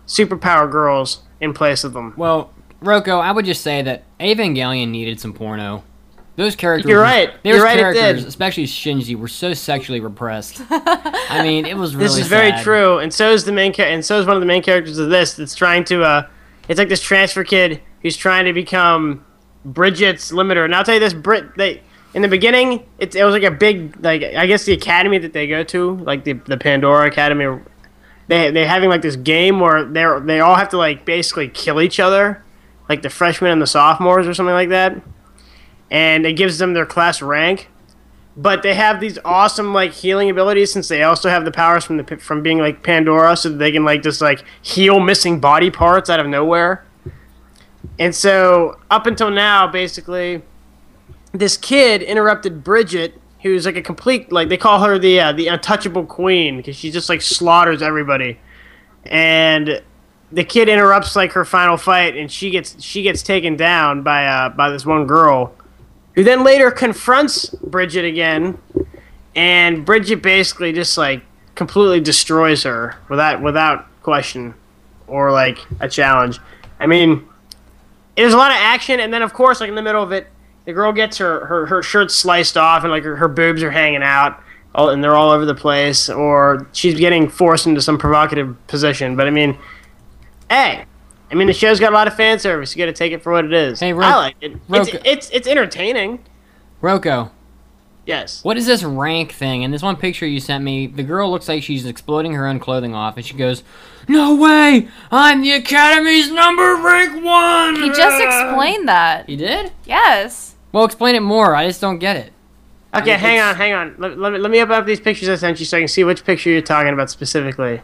superpower girls in place of them. Well, Rocco, I would just say that Evangelion needed some porno. Those characters. You're right. Those You're right, characters, it did. especially Shinji, were so sexually repressed. I mean, it was really. This is very sad. true, and so is the main and so is one of the main characters of this. That's trying to. It's like this transfer kid who's trying to become Bridget's limiter. And I'll tell you this, in the beginning, it was like a big, like, I guess the academy that they go to, like the Pandora Academy. They're having like this game where they all have to like basically kill each other, like the freshmen and the sophomores or something like that. And it gives them their class rank, but they have these awesome like healing abilities since they also have the powers from being like Pandora, so that they can like just like heal missing body parts out of nowhere. And so up until now, basically, this kid interrupted Bridget, who's like a complete, like, they call her the untouchable queen because she just like slaughters everybody. And the kid interrupts like her final fight, and she gets taken down by this one girl, who then later confronts Bridget again, and Bridget basically just like completely destroys her without question or like a challenge. I mean, there's a lot of action, and then of course, like in the middle of it, the girl gets her shirt sliced off, and like her boobs are hanging out, and they're all over the place, or she's getting forced into some provocative position. But I mean, hey, the show's got a lot of fan service. You got to take it for what it is. Hey, I like it. It's entertaining. Rocco, Yes. what is this rank thing? In this one picture you sent me, the girl looks like she's exploding her own clothing off, and she goes, "No way! I'm the Academy's number rank 1!" He just explained that. He did? Yes. Well, explain it more. I just don't get it. Okay, hang on. Let me open up these pictures I sent you so I can see which picture you're talking about specifically.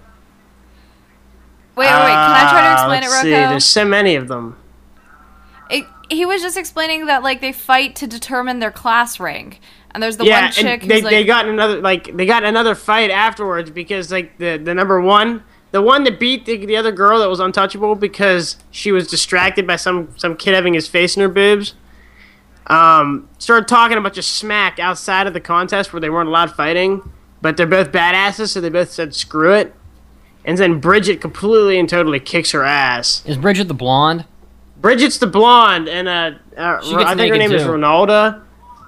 Wait. Can I try to explain it, let's Rocco? see. There's so many of them. He was just explaining that like they fight to determine their class rank, and there's the one chick and who's they got another fight afterwards because like the number one, the one that beat the other girl that was untouchable because she was distracted by some kid having his face in her boobs. Started talking a bunch of smack outside of the contest where they weren't allowed fighting, but they're both badasses, so they both said screw it. And then Bridget completely and totally kicks her ass. Is Bridget the blonde? Bridget's the blonde, and She gets I think her naked, name is too. Ronalda.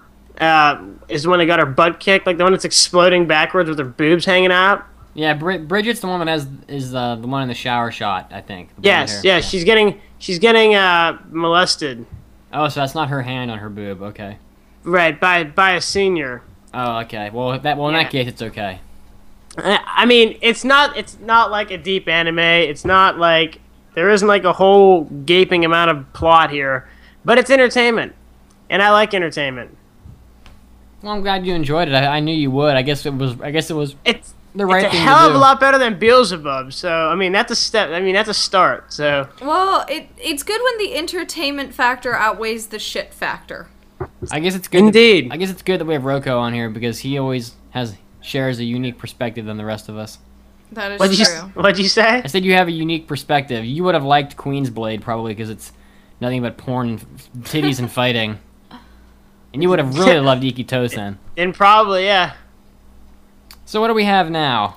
Is the one that got her butt kicked, like the one that's exploding backwards with her boobs hanging out. Yeah, Bridget's the one that is the one in the shower shot, I think. The blonde Yes, hair. she's getting molested, Oh, so that's not her hand on her boob. Okay. right, by a senior. Oh, okay. Well, in that case, it's okay. I mean, it's not like a deep anime. It's not like there isn't like a whole gaping amount of plot here, but it's entertainment, and I like entertainment. Well, I'm glad you enjoyed it. I knew you would. I guess it was It's the right it's a thing hell to of do. a lot better than Beelzebub. So I mean, that's a step. I mean, that's a start. So Well, it's good when the entertainment factor outweighs the shit factor. I guess it's good. Indeed. I guess it's good that we have Rocco on here because he always shares a unique perspective than the rest of us. That is true. What'd you say? I said you have a unique perspective. You would have liked Queen's Blade probably because it's nothing but porn, and titties, and fighting. And you would have really loved Iki Tosen. And probably, yeah. So what do we have now?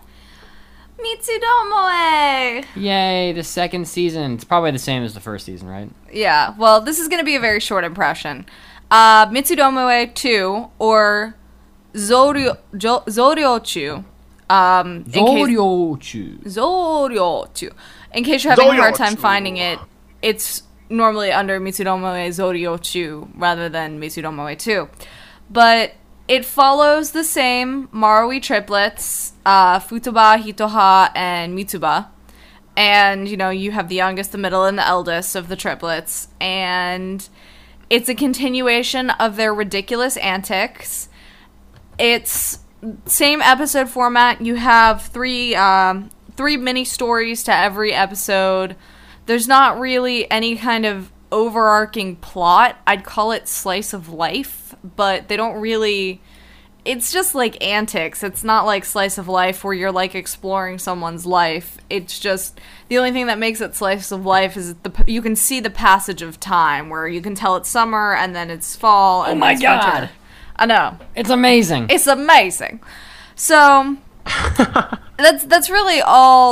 Mitsudomoe! Yay, the second season. It's probably the same as the first season, right? Yeah, well, this is going to be a very short impression. Mitsudomoe 2, or Zoryochu. Zoryochu. In case you're having a hard time finding it, it's normally under Mitsudomoe Zoryochu rather than Mitsudomoe 2. But it follows the same Marui triplets, Futaba, Hitoha, and Mitsuba. And, you have the youngest, the middle, and the eldest of the triplets. And it's a continuation of their ridiculous antics. It's same episode format. You have three mini stories to every episode. There's not really any kind of overarching plot. I'd call it slice of life, but they don't really. It's just like antics. It's not like slice of life where you're like exploring someone's life. It's just the only thing that makes it slice of life is you can see the passage of time where you can tell it's summer and then it's fall and my then it's winter. God. I know. It's amazing. It's amazing. So that's really all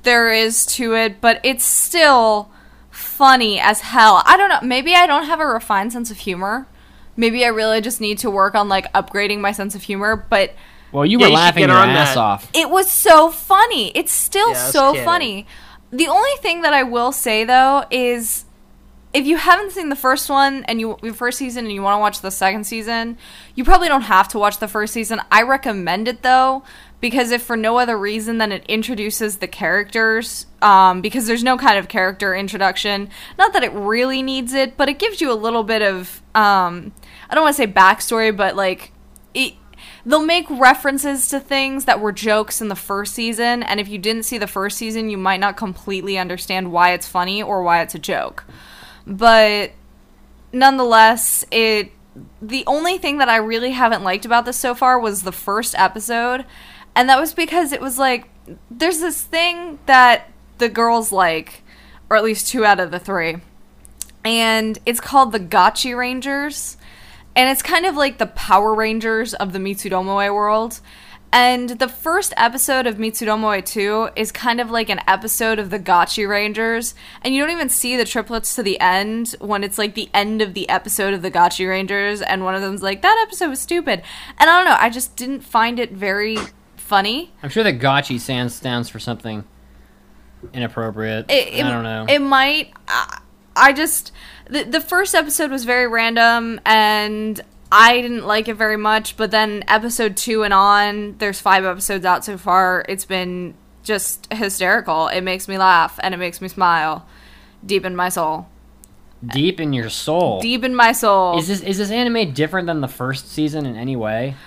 there is to it, but it's still funny as hell. I don't know. Maybe I don't have a refined sense of humor. Maybe I really just need to work on, like, upgrading my sense of humor, but... Well, you were laughing your ass off. It was so funny. It's still so kidding. funny. The only thing that I will say, though, is if you haven't seen the first one and your first season and you want to watch the second season, you probably don't have to watch the first season. I recommend it, though, because if for no other reason than it introduces the characters, because there's no kind of character introduction. Not that it really needs it, but it gives you a little bit of, I don't want to say backstory, but, like, they'll make references to things that were jokes in the first season, and if you didn't see the first season, you might not completely understand why it's funny or why it's a joke. But nonetheless, the only thing that I really haven't liked about this so far was the first episode, and that was because it was like, there's this thing that the girls like, or at least 2 out of the 3, and it's called the Gotchi Rangers. And it's kind of like the Power Rangers of the Mitsudomoe world. And the first episode of Mitsudomoe 2 is kind of like an episode of the Gotchi Rangers. And you don't even see the triplets to the end when it's like the end of the episode of the Gotchi Rangers. And one of them's like, that episode was stupid. And I don't know, I just didn't find it very funny. I'm sure that Gotchi stands for something inappropriate. I don't know. It might. I just... The first episode was very random, and I didn't like it very much, but then episode 2 and on, there's 5 episodes out so far, it's been just hysterical. It makes me laugh, and it makes me smile. Deep in my soul. Deep in your soul? Deep in my soul. Is this anime different than the first season in any way?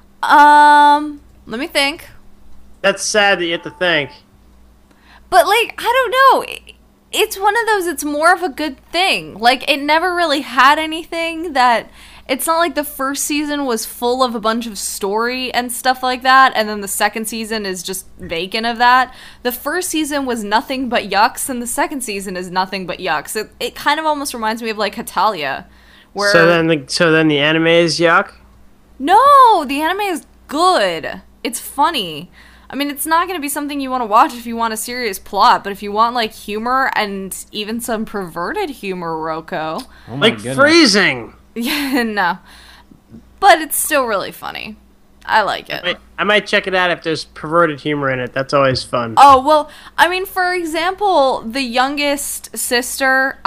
Let me think. That's sad that you have to think. But, like, I don't know. It's one of those, it's more of a good thing. Like, it never really had anything that... It's not like the first season was full of a bunch of story and stuff like that, and then the second season is just vacant of that. The first season was nothing but yucks, and the second season is nothing but yucks. It kind of almost reminds me of, like, Hetalia. Where... So then the anime is yuck? No! The anime is good. It's funny. I mean, it's not going to be something you want to watch if you want a serious plot, but if you want, like, humor and even some perverted humor, Roko. Oh my like goodness. Freezing! Yeah, no. But it's still really funny. I like it. I might check it out if there's perverted humor in it. That's always fun. Oh, well, I mean, for example, the youngest sister,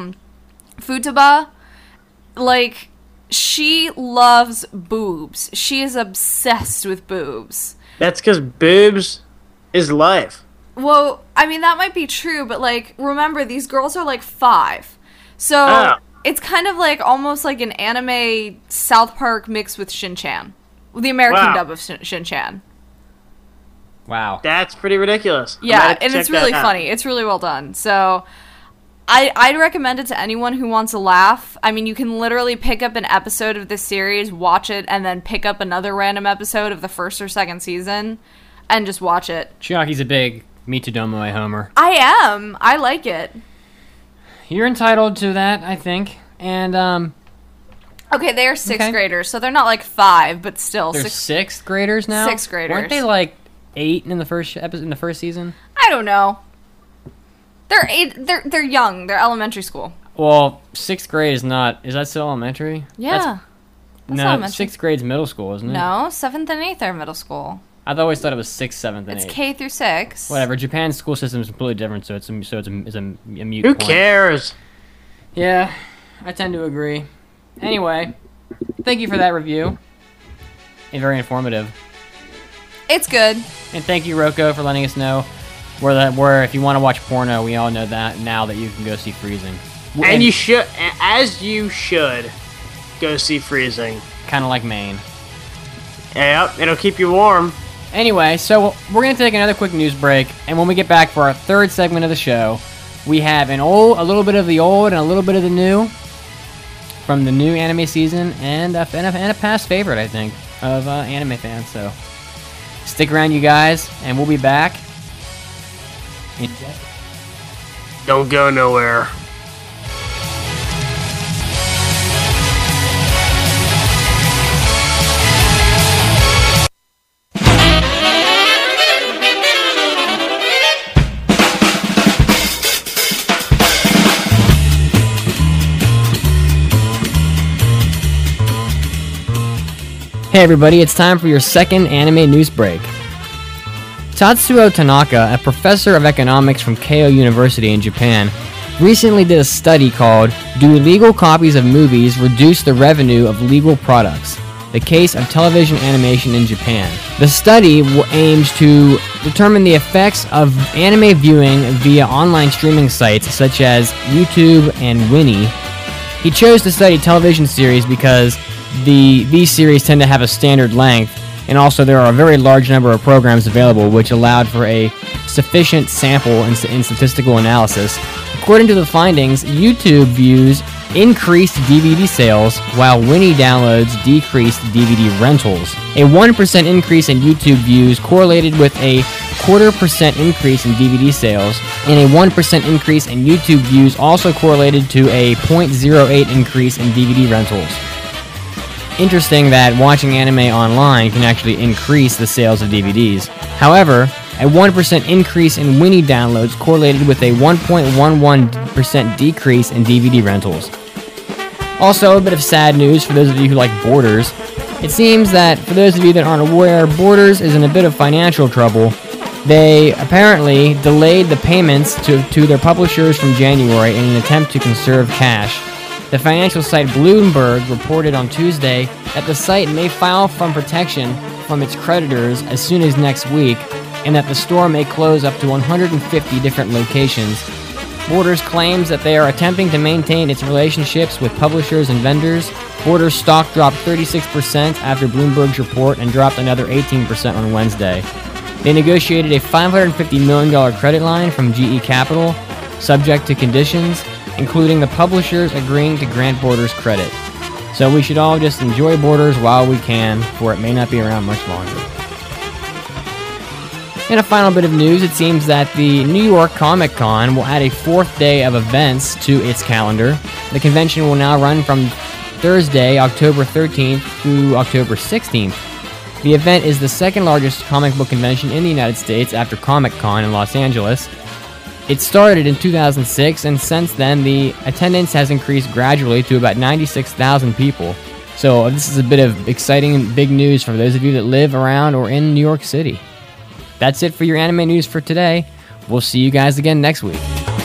Futaba, like, she loves boobs. She is obsessed with boobs. That's because boobs is life. Well, I mean, that might be true, but, like, remember, these girls are, like, 5. So, it's kind of like, almost like an anime South Park mixed with Shin-Chan. The American dub of Shin-Chan. Wow. That's pretty ridiculous. Yeah, and it's really funny. It's really well done. So, I'd recommend it to anyone who wants to laugh. I mean, you can literally pick up an episode of this series, watch it, and then pick up another random episode of the first or second season, and just watch it. Chiaki's a big Mitsudomoe homer. I am. I like it. You're entitled to that, I think. And, Okay, they are 6th graders, so they're not like 5, but still. They're 6th graders now? 6th graders. Weren't they like 8 in the first episode, in the first season? I don't know. They're 8. They're young. They're elementary school. Well, 6th grade is not. Is that still elementary? Yeah. No, elementary. 6th grade's middle school, isn't it? No, 7th and 8th are middle school. I always thought it was 6th, 7th, and 8th. It's K through 6. Whatever. Japan's school system is completely different, so it's a mute Who point. cares? Yeah, I tend to agree. Anyway, thank you for that review. And very informative. It's good. And thank you, Roko, for letting us know where if you want to watch porno, we all know that now that you can go see Freezing. And you should, as you should, go see Freezing. Kind of like Maine. Yep, it'll keep you warm. Anyway, so we're going to take another quick news break, and when we get back for our third segment of the show, we have a little bit of the old and a little bit of the new from the new anime season, and a past favorite, I think, of anime fans. So stick around, you guys, and we'll be back. Don't go nowhere. Hey everybody, it's time for your second anime news break. Tatsuo Tanaka, a professor of economics from Keio University in Japan, recently did a study called "Do Illegal Copies of Movies Reduce the Revenue of Legal Products? The Case of Television Animation in Japan." The study aims to determine the effects of anime viewing via online streaming sites such as YouTube and Winnie. He chose to study television series because these series tend to have a standard length, and also there are a very large number of programs available which allowed for a sufficient sample in statistical analysis. According to the findings, YouTube views increased DVD sales, while Winnie downloads decreased DVD rentals. A 1% increase in YouTube views correlated with a 0.25% increase in DVD sales, and a 1% increase in YouTube views also correlated to a 0.08 increase in DVD rentals. Interesting that watching anime online can actually increase the sales of DVDs. However, a 1% increase in Winnie downloads correlated with a 1.11% decrease in DVD rentals. Also, a bit of sad news for those of you who like Borders. It seems that, for those of you that aren't aware, Borders is in a bit of financial trouble. They apparently delayed the payments to their publishers from January in an attempt to conserve cash. The financial site Bloomberg reported on Tuesday that the site may file for protection from its creditors as soon as next week, and that the store may close up to 150 different locations. Borders claims that they are attempting to maintain its relationships with publishers and vendors. Borders stock dropped 36% after Bloomberg's report and dropped another 18% on Wednesday. They negotiated a $550 million credit line from GE Capital, subject to conditions, including the publishers agreeing to grant Borders credit. So we should all just enjoy Borders while we can, for it may not be around much longer. In a final bit of news, it seems that the New York Comic Con will add a fourth day of events to its calendar. The convention will now run from Thursday, October 13th through October 16th. The event is the second largest comic book convention in the United States after Comic-Con in Los Angeles. It started in 2006, and since then, the attendance has increased gradually to about 96,000 people. So this is a bit of exciting and big news for those of you that live around or in New York City. That's it for your anime news for today. We'll see you guys again next week.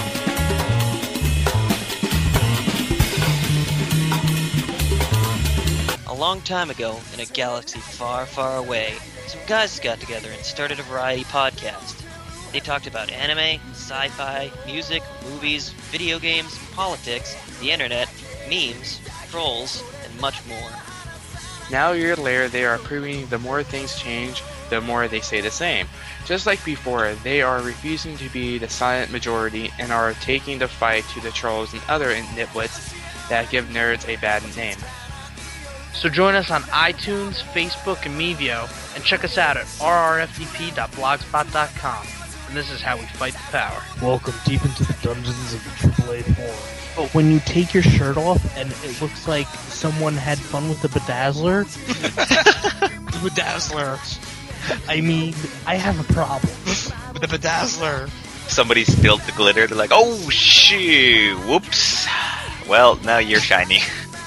A long time ago, in a galaxy far, far away, some guys got together and started a variety podcast. They talked about anime, sci-fi, music, movies, video games, politics, the internet, memes, trolls, and much more. Now a year later, they are proving the more things change, the more they stay the same. Just like before, they are refusing to be the silent majority and are taking the fight to the trolls and other nitwits that give nerds a bad name. So join us on iTunes, Facebook, and Mevio, and check us out at rrfdp.blogspot.com. And this is how we fight the power. Welcome deep into the dungeons of the AAA forum. But when you take your shirt off and it looks like someone had fun with the bedazzler, The bedazzler. I mean, I have a problem. With the bedazzler. Somebody spilled the glitter, they're like, oh shoot, whoops. Well, now you're shiny.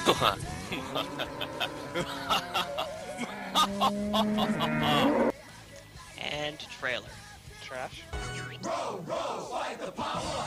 And trailer. Trash. Row, row, fight the power!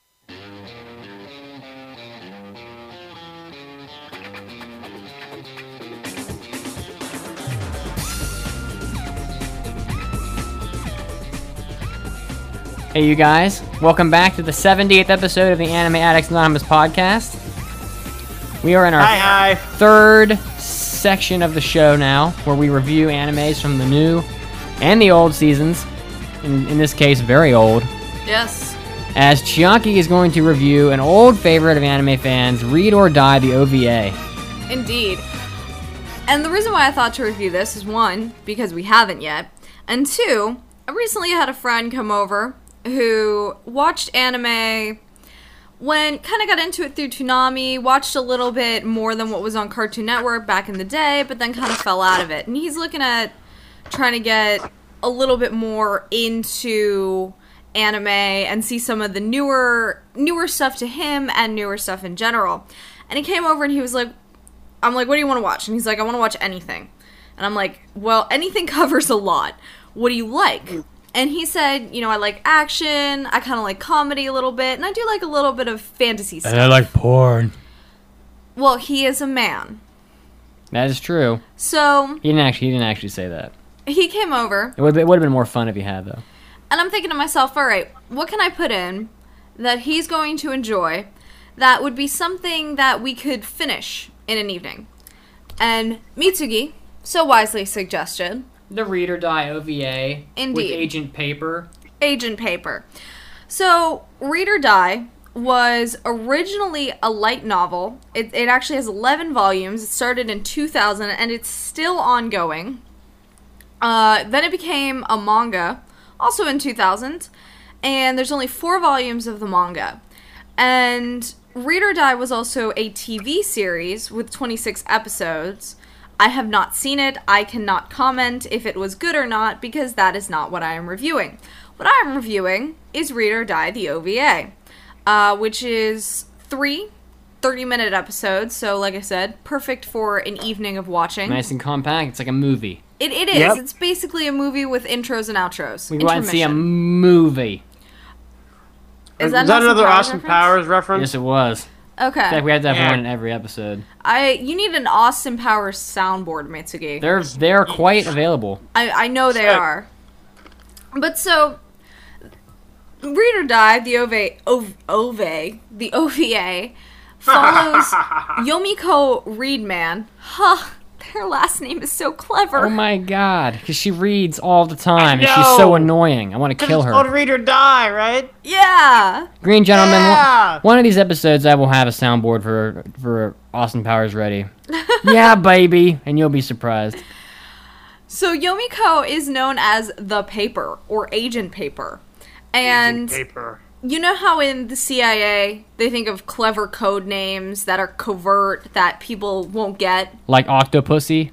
Hey you guys, welcome back to the 70th episode of the Anime Addicts Anonymous podcast. We are in our third section of the show now, where we review animes from the new and the old seasons. In this case, very old. Yes. As Chiaki is going to review an old favorite of anime fans, Read or Die, the OVA. Indeed. And the reason why I thought to review this is, one, because we haven't yet, and two, I recently had a friend come over who watched anime, kind of got into it through Toonami, watched a little bit more than what was on Cartoon Network back in the day, but then kind of fell out of it. And he's looking at trying to get a little bit more into anime and see some of the newer stuff to him and newer stuff in general. And he came over and he was like, I'm like, what do you want to watch? And he's like, I want to watch anything. And I'm like, well, anything covers a lot. What do you like? And he said, I like action, I kind of like comedy a little bit, and I do like a little bit of fantasy stuff. And I like porn. Well, he is a man. That is true. So... He didn't actually say that. He came over. It would have been more fun if he had, though. And I'm thinking to myself, all right, what can I put in that he's going to enjoy that would be something that we could finish in an evening? And Mitsugi so wisely suggested... The Read or Die OVA. Indeed. With Agent Paper. Agent Paper. So, Read or Die was originally a light novel. It actually has 11 volumes. It started in 2000, and it's still ongoing. Then it became a manga, also in 2000, and there's only 4 volumes of the manga. And Read or Die was also a TV series with 26 episodes. I have not seen it. I cannot comment if it was good or not, because that is not what I am reviewing. What I am reviewing is Read or Die, the OVA, which is 3 30-minute episodes, so like I said, perfect for an evening of watching. Nice and compact. It's like a movie. It is. Yep. It's basically a movie with intros and outros. We go out and see a movie. Is that another Austin Austin Powers reference? Yes, it was. Okay. In fact, we have to have one in every episode. You need an Austin Powers soundboard, Mitsugi. They're quite available. I know they are. But so, Read or Die, the OVA, follows Yomiko Reedman. Huh, their last name is so clever. Oh my god, because she reads all the time, and she's so annoying. I want to kill her. It's called Read or Die, right? Yeah. Green Gentleman, Yeah. one of these episodes I will have a soundboard for Austin Powers ready. Yeah, baby, and you'll be surprised. So Yomiko is known as the Paper, or Agent Paper. And Agent Paper. You know how in the CIA, they think of clever code names that are covert, that people won't get? Like Octopussy?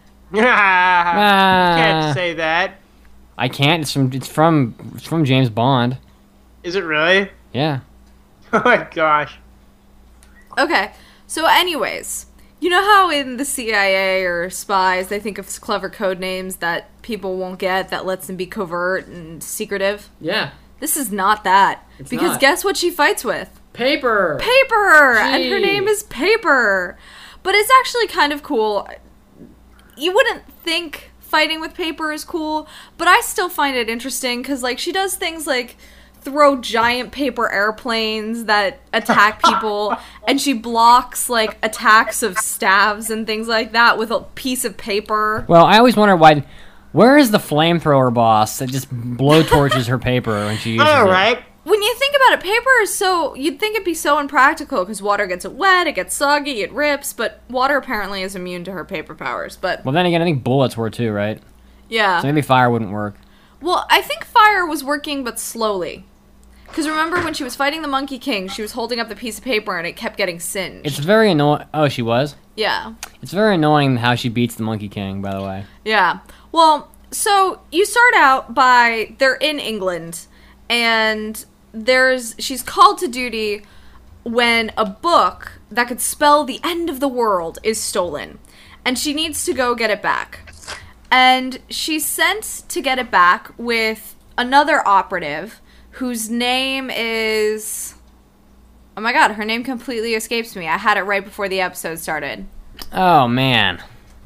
Can't say that. I can't. It's from James Bond. Is it really? Yeah. Oh my gosh. Okay, so anyways, you know how in the CIA or spies, they think of clever code names that people won't get, that lets them be covert and secretive? Yeah. This is not that. It's because not. guess what she fights with? Paper! Paper! And her Gee. name is Paper. But it's actually kind of cool. You wouldn't think fighting with paper is cool, but I still find it interesting because, like, she does things like throw giant paper airplanes that attack people, and she blocks, like, attacks of staves and things like that with a piece of paper. Well, I always wonder why... Where is the flamethrower boss that just blowtorches her paper when she uses All it? right. When you think about it, paper is so... You'd think it'd be so impractical because water gets it wet, it gets soggy, it rips, but water apparently is immune to her paper powers, but... Well, then again, I think bullets were too, right? Yeah. So maybe fire wouldn't work. Well, I think fire was working, but slowly. Because remember when she was fighting the Monkey King, she was holding up the piece of paper and it kept getting singed. It's very annoying... Oh, she was? Yeah. It's very annoying how she beats the Monkey King, by the way. Yeah. Well, so you start out by... They're in England, and she's called to duty when a book that could spell the end of the world is stolen. And she needs to go get it back. And she's sent to get it back with another operative whose name is... Oh my god, her name completely escapes me. I had it right before the episode started. Oh, man.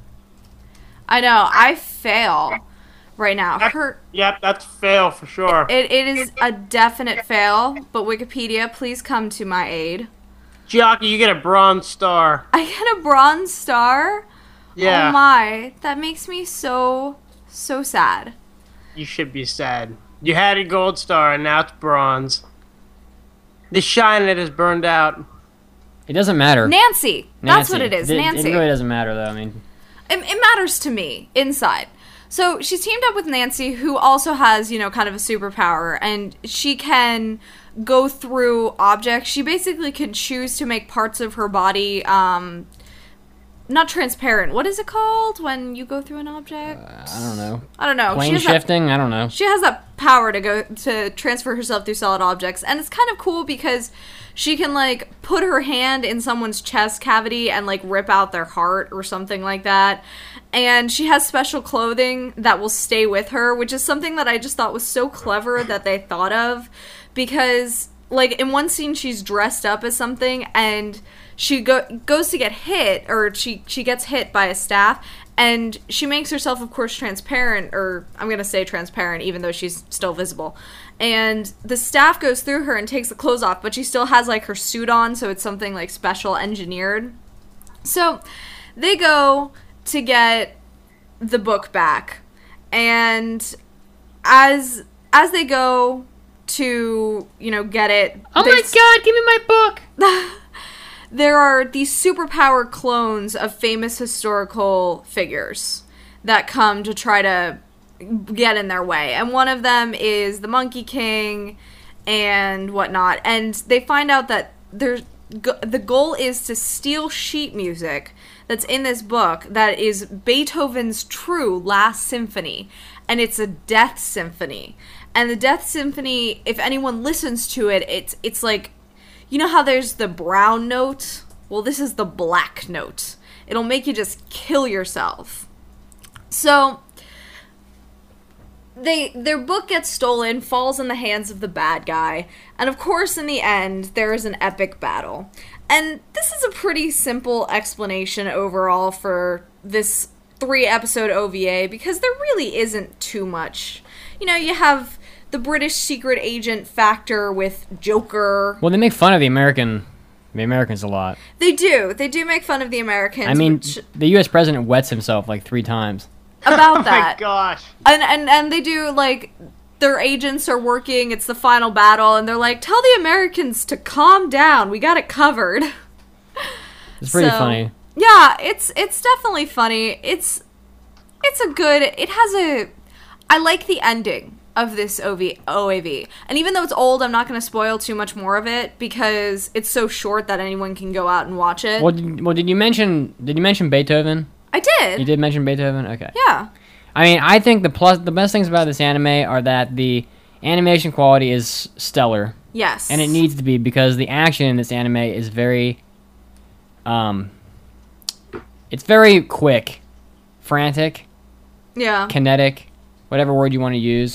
I know, I fail right now. Yep, that's fail for sure. It is a definite fail, but Wikipedia, please come to my aid. Jockey, you get a bronze star. I get a bronze star? Yeah. Oh my, that makes me so sad. You should be sad. You had a gold star and now it's bronze. The shine in it is burned out. It doesn't matter. Nancy. That's what it is, It Nancy. really doesn't matter, though. I mean, It matters to me, inside. So she's teamed up with Nancy, who also has, kind of a superpower, and she can go through objects. She basically can choose to make parts of her body, not transparent. What is it called when you go through an object? I don't know. I don't know. Plane shifting? I don't know. She has that power to transfer herself through solid objects, and it's kind of cool because she can like put her hand in someone's chest cavity and like rip out their heart or something like that. And she has special clothing that will stay with her, which is something that I just thought was so clever that they thought of, because like in one scene she's dressed up as something and she goes to get hit, or she gets hit by a staff, and she makes herself, of course, transparent, or I'm going to say transparent, even though she's still visible. And the staff goes through her and takes the clothes off, but she still has, like, her suit on, so it's something, like, special engineered. So they go to get the book back, and as they go to, get it... Oh my god, give me my book! There are these superpower clones of famous historical figures that come to try to get in their way. And one of them is the Monkey King and whatnot. And they find out that the goal is to steal sheet music that's in this book that is Beethoven's true Last Symphony. And it's a Death Symphony. And the Death Symphony, if anyone listens to it, it's like... You know how there's the brown note? Well, this is the black note. It'll make you just kill yourself. So, their book gets stolen, falls in the hands of the bad guy, and of course, in the end, there is an epic battle. And this is a pretty simple explanation overall for this 3-episode OVA, because there really isn't too much. You have the British secret agent factor with Joker. Well, they make fun of the Americans a lot. They do make fun of the Americans. I mean, the U.S. president wets himself like 3 times. About that. Oh my gosh. And they do, like, their agents are working, it's the final battle, and they're like, tell the Americans to calm down, we got it covered. It's pretty funny. Yeah, it's definitely funny. I like the ending of this OAV. And even though it's old, I'm not going to spoil too much more of it because it's so short that anyone can go out and watch it. Well, did you mention Beethoven? I did. You did mention Beethoven? Okay. Yeah. I mean, I think the best things about this anime are that the animation quality is stellar. Yes. And it needs to be, because the action in this anime is very it's very quick, frantic, kinetic, whatever word you want to use.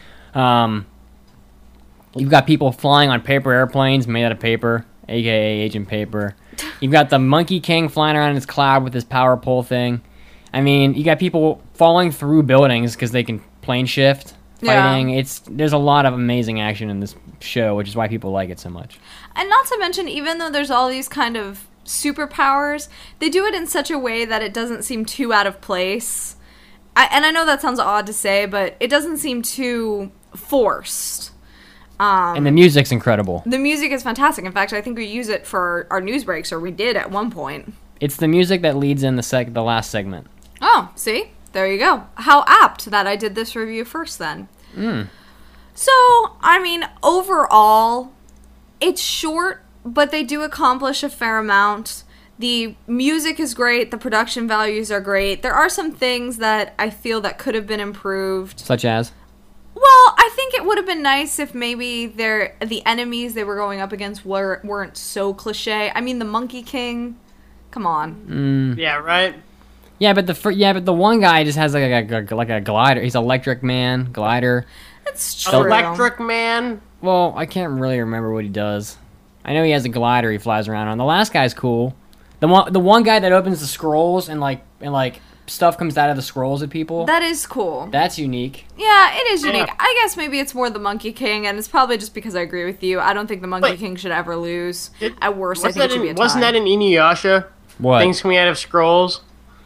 You've got people flying on paper airplanes made out of paper, aka Agent Paper. You've got the Monkey King flying around in his cloud with his power pole thing. I mean, you got people falling through buildings because they can plane shift, fighting. Yeah. There's a lot of amazing action in this show, which is why people like it so much. And not to mention, even though there's all these kind of superpowers, they do it in such a way that it doesn't seem too out of place. And I know that sounds odd to say, but it doesn't seem too forced. And the music's incredible. The music is fantastic. In fact, I think we use it for our news breaks, or we did at one point. It's the music that leads in the last segment. Oh, see? There you go. How apt that I did this review first then. So, I mean, overall, it's short, but they do accomplish a fair amount. The music is great. The production values are great. There are some things that I feel that could have been improved. Such as? Well, I think it would have been nice if maybe the enemies they were going up against weren't so cliche. I mean, the Monkey King, come on. Yeah, right. Yeah, but the one guy just has like a glider. He's Electric Man, glider. That's true. Electric Man. Well, I can't really remember what he does. I know he has a glider he flies around on. The last guy's cool. The one guy that opens the scrolls and stuff comes out of the scrolls at people. That is cool. That's unique. Yeah, it is unique. I guess maybe it's more the Monkey King, and it's probably just because I agree with you. I don't think the Monkey King should ever lose. At worst, I think it should be a tie. Wasn't that in Inuyasha? What? Things coming out of scrolls?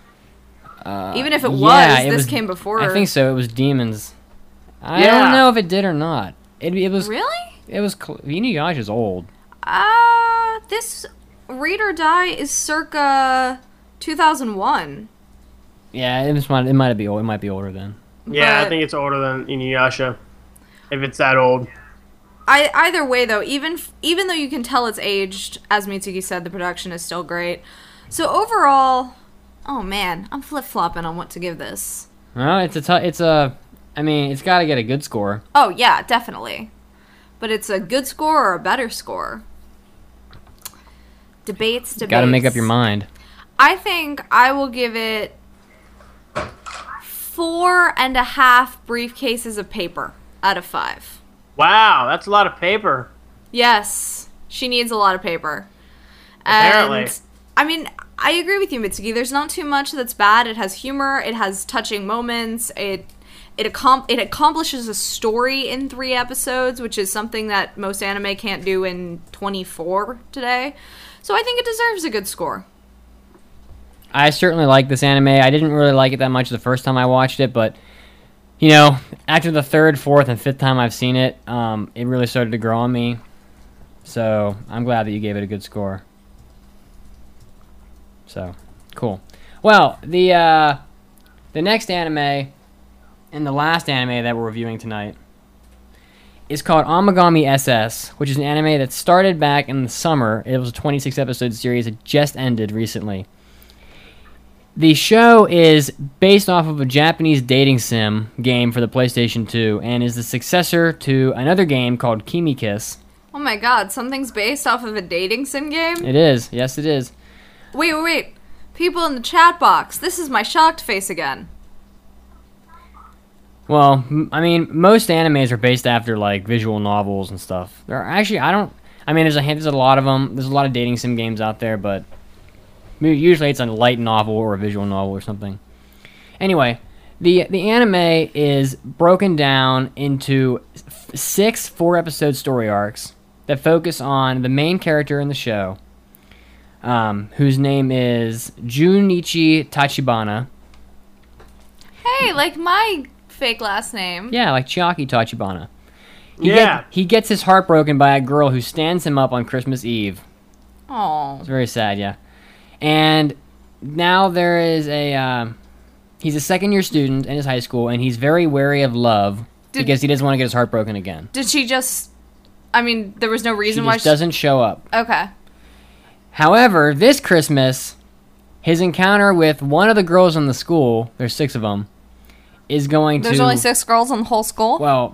Even if it was, came before. I think so. It was demons. I don't know if it did or not. It was... Really? It was... Inuyasha's old. This Read or Die is circa 2001. Yeah, it might be old. It might be older then. Yeah, I think it's older than Inuyasha. If it's that old. Either way, though, even though you can tell it's aged, as Mitsuki said, the production is still great. So overall, oh man, I'm flip-flopping on what to give this. Well, I I mean, it's got to get a good score. Oh, yeah, definitely. But it's a good score or a better score? Debates. Got to make up your mind. I think I will give it 4.5 briefcases of paper out of 5. Wow, that's a lot of paper. Yes, she needs a lot of paper. Apparently. And, I mean, I agree with you, Mitsuki. There's not too much that's bad. It has humor. It has touching moments. It accomplishes a story in 3 episodes, which is something that most anime can't do in 24 today. So I think it deserves a good score. I certainly like this anime. I didn't really like it that much the first time I watched it, but, you know, after the 3rd, 4th, and 5th time I've seen it, it really started to grow on me. So I'm glad that you gave it a good score. So, cool. Well, the next anime, and the last anime that we're reviewing tonight, is called Amagami SS, which is an anime that started back in the summer. It was a 26-episode series. It just ended recently. The show is based off of a Japanese dating sim game for the PlayStation 2 and is the successor to another game called Kimi Kiss. Oh my god, something's based off of a dating sim game? It is. Yes, it is. Wait. People in the chat box, this is my shocked face again. Well, I mean, most animes are based after, like, visual novels and stuff. There are actually, there's a lot of them. There's a lot of dating sim games out there, but usually it's a light novel or a visual novel or something. Anyway, the anime is broken down into 6 4-episode story arcs that focus on the main character in the show, whose name is Junichi Tachibana. Hey, like my fake last name. Yeah, like Chiaki Tachibana. He gets his heart broken by a girl who stands him up on Christmas Eve. Oh. It's very sad, yeah. And now there is he's a second-year student in his high school, and he's very wary of love because he doesn't want to get his heart broken again. Did she just... I mean, there was no reason why she doesn't show up. Okay. However, this Christmas, his encounter with one of the girls in the school, there's 6 of them, is going There's only 6 girls in the whole school? Well,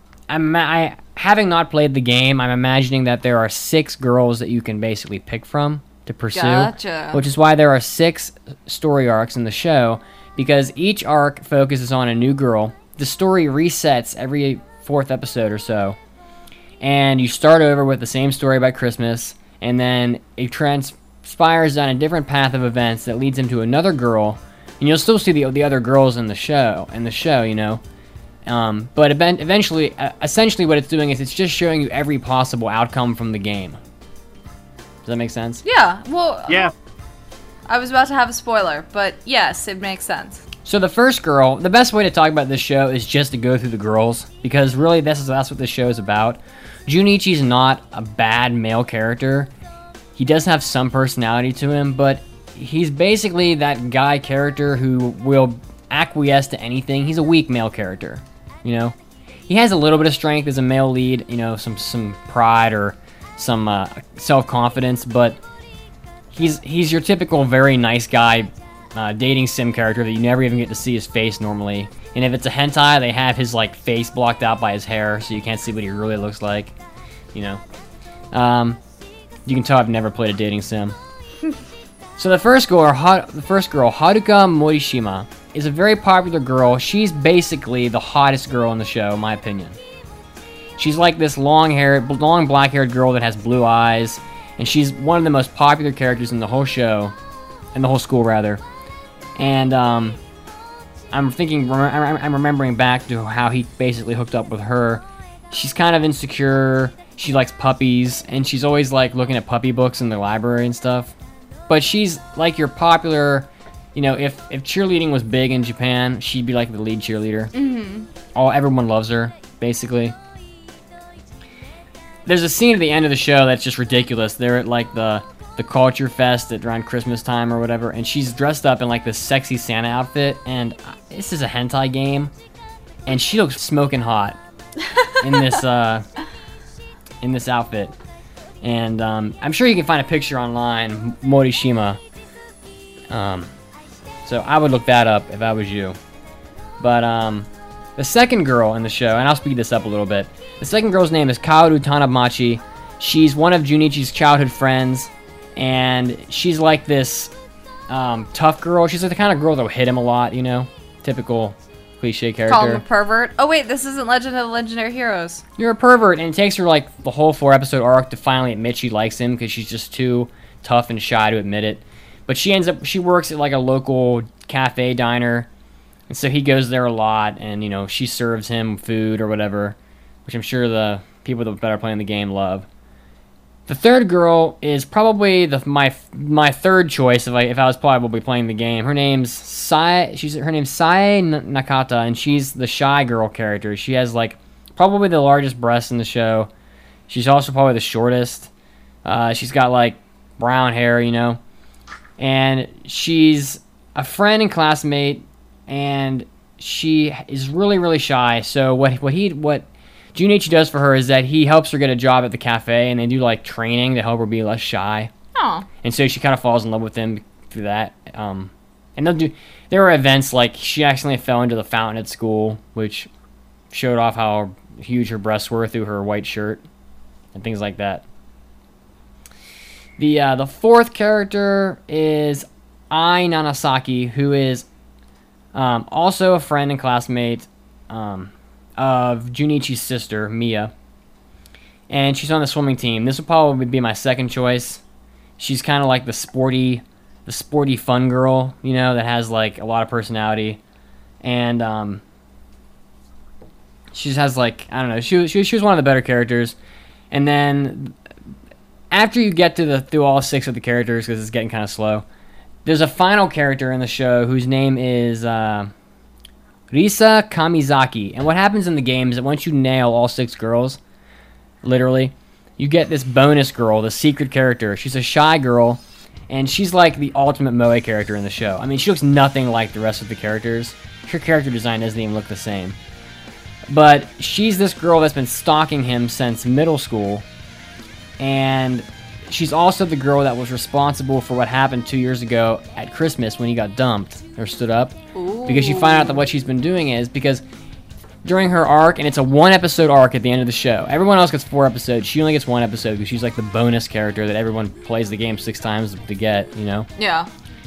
having not played the game, I'm imagining that there are 6 girls that you can basically pick from to pursue. Gotcha. Which is why there are 6 story arcs in the show, because each arc focuses on a new girl. The story resets every 4th episode or so, and you start over with the same story by Christmas, and then it transpires down a different path of events that leads him to another girl. And you'll still see the other girls in the show, you know. But eventually, essentially what it's doing is it's just showing you every possible outcome from the game. Does that make sense? Yeah, well... Yeah. I was about to have a spoiler, but yes, it makes sense. So the first girl, the best way to talk about this show is just to go through the girls, because really that's what this show is about. Junichi's not a bad male character. He does have some personality to him, but he's basically that guy character who will acquiesce to anything. He's a weak male character, you know? He has a little bit of strength as a male lead, you know, some pride or some self-confidence, but he's your typical very nice guy dating sim character that you never even get to see his face normally. And if it's a hentai, they have his like face blocked out by his hair, so you can't see what he really looks like, you know? You can tell I've never played a dating sim. So the first girl, Haruka Morishima, is a very popular girl. She's basically the hottest girl in the show, in my opinion. She's like this long black-haired girl that has blue eyes, and she's one of the most popular characters in the whole show, in the whole school rather. And I'm remembering back to how he basically hooked up with her. She's kind of insecure. She likes puppies, and she's always like looking at puppy books in the library and stuff. But she's like your popular, you know, if cheerleading was big in Japan, she'd be like the lead cheerleader. Mm-hmm. Everyone loves her, basically. There's a scene at the end of the show that's just ridiculous. They're at like the culture fest at around Christmas time or whatever, and she's dressed up in like this sexy Santa outfit, and this is a hentai game, and she looks smoking hot in this outfit. And I'm sure you can find a picture online, Morishima. So I would look that up if I was you. But The second girl in the show, and I'll speed this up a little bit. The second girl's name is Kaoru Tanamachi. She's one of Junichi's childhood friends, and she's like this tough girl. She's like the kind of girl that will hit him a lot, you know? Typical cliche character. Call him a pervert. Oh wait, this isn't Legend of the Legendary Heroes. You're a pervert, and it takes her like the whole 4-episode arc to finally admit she likes him because she's just too tough and shy to admit it. But she works at like a local cafe diner, and so he goes there a lot, and you know she serves him food or whatever, which I'm sure the people that are playing the game love. The third girl is probably my third choice if I was probably playing the game. Her name's Sae Nakata, and she's the shy girl character. She has like probably the largest breasts in the show. She's also probably the shortest. She's got like brown hair, you know, and she's a friend and classmate, and she is really, really shy. So what Junichi does for her is that he helps her get a job at the cafe, and they do like training to help her be less shy. Oh. And so she kind of falls in love with him through that. And there are events like she accidentally fell into the fountain at school, which showed off how huge her breasts were through her white shirt and things like that. The fourth character is Ai Nanasaki, who is also a friend and classmate of Junichi's sister, Mia. And she's on the swimming team. This will probably be my second choice. She's kind of like the sporty fun girl, you know, that has like a lot of personality. And she has like, I don't know, she was one of the better characters. And then after you get through all 6 of the characters, because it's getting kind of slow, there's a final character in the show whose name is Risa Kamizaki. And what happens in the game is that once you nail all 6 girls, literally, you get this bonus girl, the secret character. She's a shy girl, and she's like the ultimate moe character in the show. I mean, she looks nothing like the rest of the characters. Her character design doesn't even look the same. But she's this girl that's been stalking him since middle school, and she's also the girl that was responsible for what happened 2 years ago at Christmas when he got dumped or stood up. Ooh. Because you find out that what she's been doing is because during her arc, and it's a 1-episode arc at the end of the show. Everyone else gets 4 episodes. She only gets 1 episode because she's like the bonus character that everyone plays the game 6 times to get, you know? Yeah.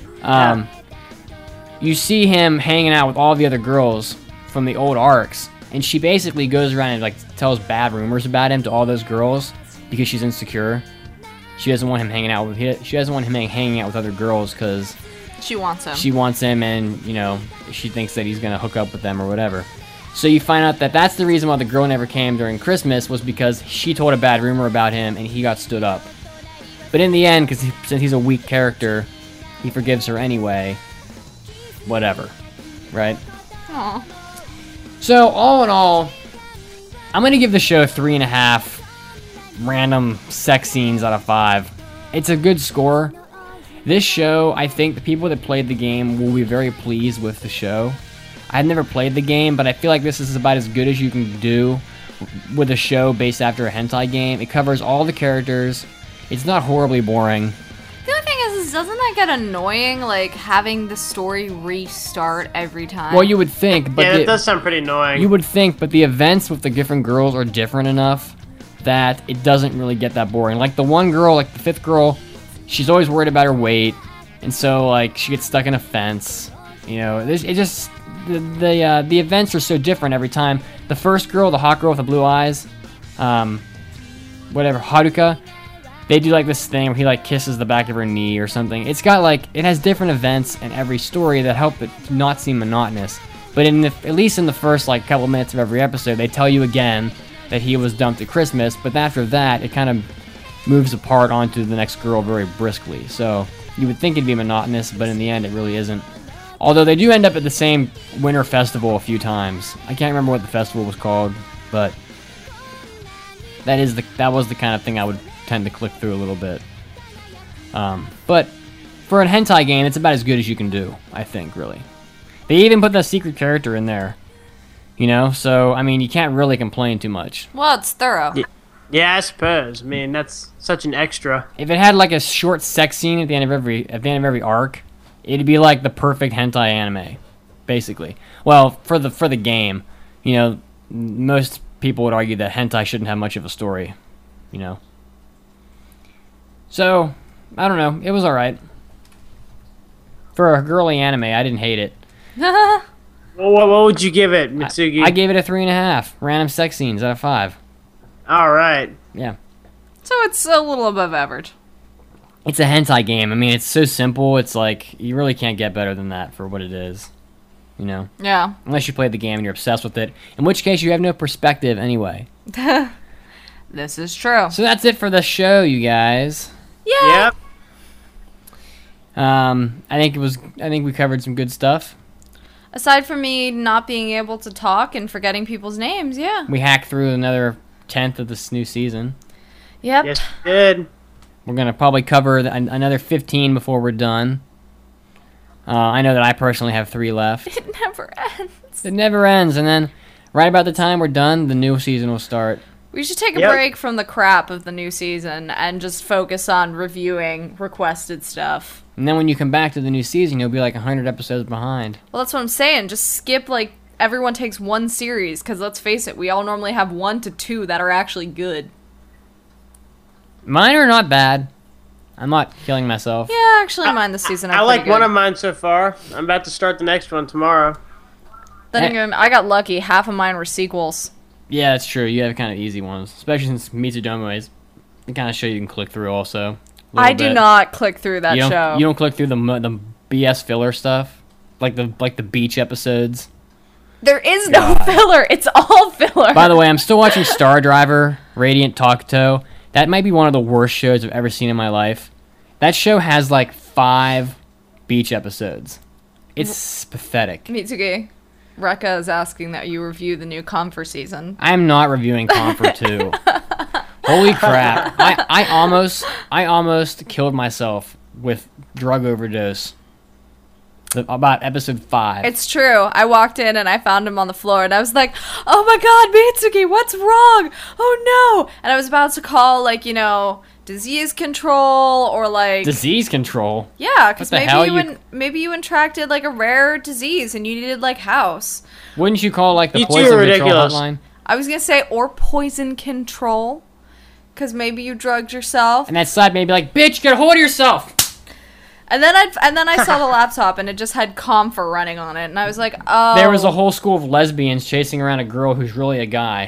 You see him hanging out with all the other girls from the old arcs, and she basically goes around and like tells bad rumors about him to all those girls because she's insecure. She doesn't want him hanging out with hanging out with other girls because she wants him. She wants him, and you know she thinks that he's gonna hook up with them or whatever. So you find out that that's the reason why the girl never came during Christmas was because she told a bad rumor about him and he got stood up. But in the end, since he's a weak character, he forgives her anyway. Whatever, right? Aww. So all in all, I'm gonna give the show 3.5 random sex scenes out of 5. It's a good score. This show, I think the people that played the game will be very pleased with the show. I've never played the game, but I feel like this is about as good as you can do with a show based after a hentai game. It covers all the characters. It's not horribly boring. The only thing is doesn't that get annoying, like, having the story restart every time? Well, you would think, but... Yeah, that does sound pretty annoying. You would think, but the events with the different girls are different enough that it doesn't really get that boring. Like, the one girl, like, the 5th girl, she's always worried about her weight, and so, like, she gets stuck in a fence. You know, it just... The events are so different every time. The first girl, the hot girl with the blue eyes, Haruka, they do like this thing where he like kisses the back of her knee or something. It's got like, it has different events in every story that help it not seem monotonous. But at least in the first like couple minutes of every episode, they tell you again that he was dumped at Christmas, but after that, it kind of moves apart onto the next girl very briskly. So you would think it'd be monotonous, but in the end, it really isn't. Although they do end up at the same winter festival a few times. I can't remember what the festival was called, but that was the kind of thing I would tend to click through a little bit. But for a hentai game, it's about as good as you can do, I think, really. They even put that secret character in there, you know? So, I mean, you can't really complain too much. Well, it's thorough. Yeah, I suppose. I mean, that's such an extra. If it had like a short sex scene at the end of every arc, it'd be like the perfect hentai anime, basically. Well, for the game, you know, most people would argue that hentai shouldn't have much of a story, you know. So, I don't know. It was alright. For a girly anime, I didn't hate it. Well, what would you give it, Mitsugi? I gave it a 3.5. Random sex scenes out of 5. All right. Yeah. So it's a little above average. It's a hentai game. I mean, it's so simple. It's like, you really can't get better than that for what it is. You know? Yeah. Unless you played the game and you're obsessed with it. In which case, you have no perspective anyway. This is true. So that's it for the show, you guys. Yeah. Yep. I think we covered some good stuff. Aside from me not being able to talk and forgetting people's names, yeah. We hacked through another 10th of this new season. Yep. Yes, we did. We're going to probably cover another 15 before we're done. I know that I personally have 3 left. It never ends. It never ends, and then right about the time we're done, the new season will start. We should take a break from the crap of the new season and just focus on reviewing requested stuff. And then when you come back to the new season, you'll be like 100 episodes behind. Well, that's what I'm saying. Just skip, like, everyone takes one series, because let's face it, we all normally have 1 to 2 that are actually good. Mine are not bad. I'm not killing myself. Yeah, actually, mine this season are I like pretty one good. of mine so far. I'm about to start the next one tomorrow. Then again, I got lucky. Half of mine were sequels. Yeah, that's true. You have kind of easy ones. Especially since Mitsudomo is the kind of show you can click through also. I do not click through that show. You don't click through the BS filler stuff? Like the beach episodes? There is no filler. It's all filler. By the way, I'm still watching Star Driver, Radiant Takuto. That might be one of the worst shows I've ever seen in my life. That show has like 5 beach episodes. It's pathetic. Mitsugi, Rekka is asking that you review the new Comfort season. I'm not reviewing Comfort 2. Holy crap. I almost killed myself with drug overdose. About episode 5. It's true. I walked in and I found him on the floor and I was like, oh my god, Mitsugi, what's wrong? Oh no! And I was about to call, like, you know, disease control or like... Disease control? Yeah, because What the hell, maybe you contracted like a rare disease and you needed like house. Wouldn't you call like the You two poison are control ridiculous. hotline? I was gonna say, or poison control. Because maybe you drugged yourself. And that side may be like, bitch, get a hold of yourself! And then I saw the laptop and it just had Comfort running on it. And I was like, oh. There was a whole school of lesbians chasing around a girl who's really a guy.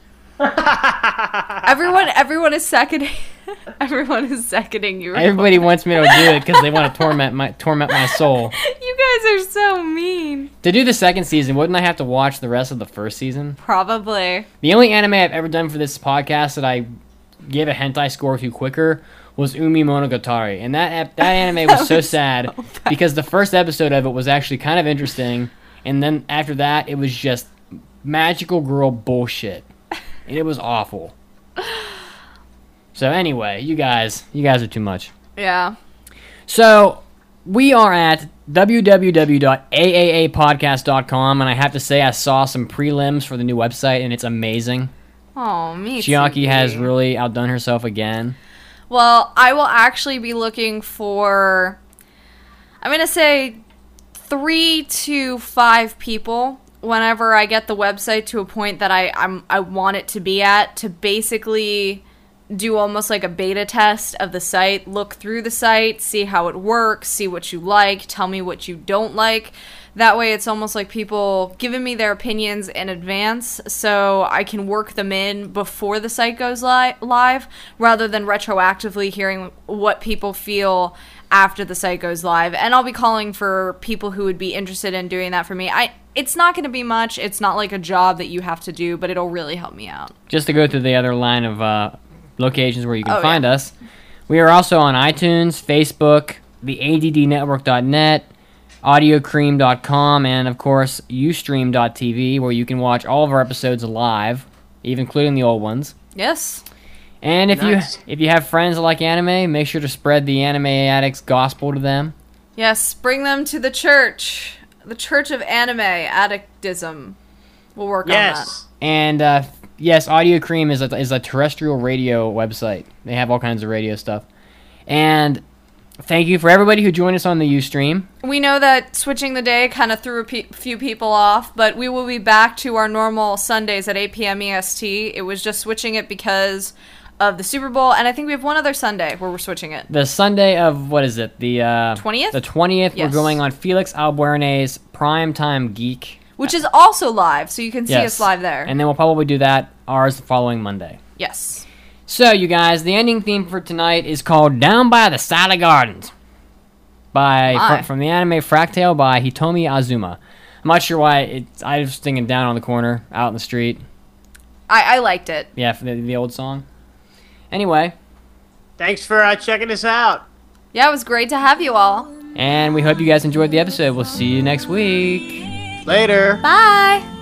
Everyone is seconding. Everyone is seconding you. Everybody wants me to do it because they want to torment my soul. You guys are so mean. To do the second season, wouldn't I have to watch the rest of the first season? Probably. The only anime I've ever done for this podcast that I gave a hentai score to quicker was Umi Monogatari, and that anime was so sad because the first episode of it was actually kind of interesting, and then after that it was just magical girl bullshit, and it was awful. So anyway, you guys are too much. Yeah. So we are at www.aaapodcast.com, and I have to say I saw some prelims for the new website, and it's amazing. Oh, me too. Chiaki has really outdone herself again. Well, I will actually be looking for, I'm going to say 3 to 5 people whenever I get the website to a point that I want it to be at, to basically do almost like a beta test of the site, look through the site, see how it works, see what you like, tell me what you don't like. That way it's almost like people giving me their opinions in advance so I can work them in before the site goes live rather than retroactively hearing what people feel after the site goes live. And I'll be calling for people who would be interested in doing that for me. It's not going to be much. It's not like a job that you have to do, but it'll really help me out. Just to go through the other line of locations where you can find us. We are also on iTunes, Facebook, the ADDnetwork.net, audiocream.com, and of course ustream.tv, where you can watch all of our episodes live, even including the old ones. Yes. And if Nice. you have friends that like anime, make sure to spread the Anime Addicts gospel to them. Yes, bring them to the church. The Church of Anime Addictism. We'll work on that. And yes, Audio Cream is a terrestrial radio website. They have all kinds of radio stuff. And Thank you for everybody who joined us on the Ustream. We know that switching the day kind of threw a few people off, but we will be back to our normal Sundays at 8 p.m. EST. It was just switching it because of the Super Bowl, and I think we have one other Sunday where we're switching it. The Sunday of, what is it? The 20th? The 20th, Yes. We're going on Felix Albuerne's Primetime Geek. Which is also live, so you can see us live there. And then we'll probably do that, ours, the following Monday. Yes. So, you guys, the ending theme for tonight is called Down by the Sally Gardens from the anime Fractale by Hitomi Azuma. I'm not sure why. I was thinking down on the corner, out in the street. I liked it. Yeah, for the old song. Anyway. Thanks for checking us out. Yeah, it was great to have you all. And we hope you guys enjoyed the episode. We'll see you next week. Later. Bye.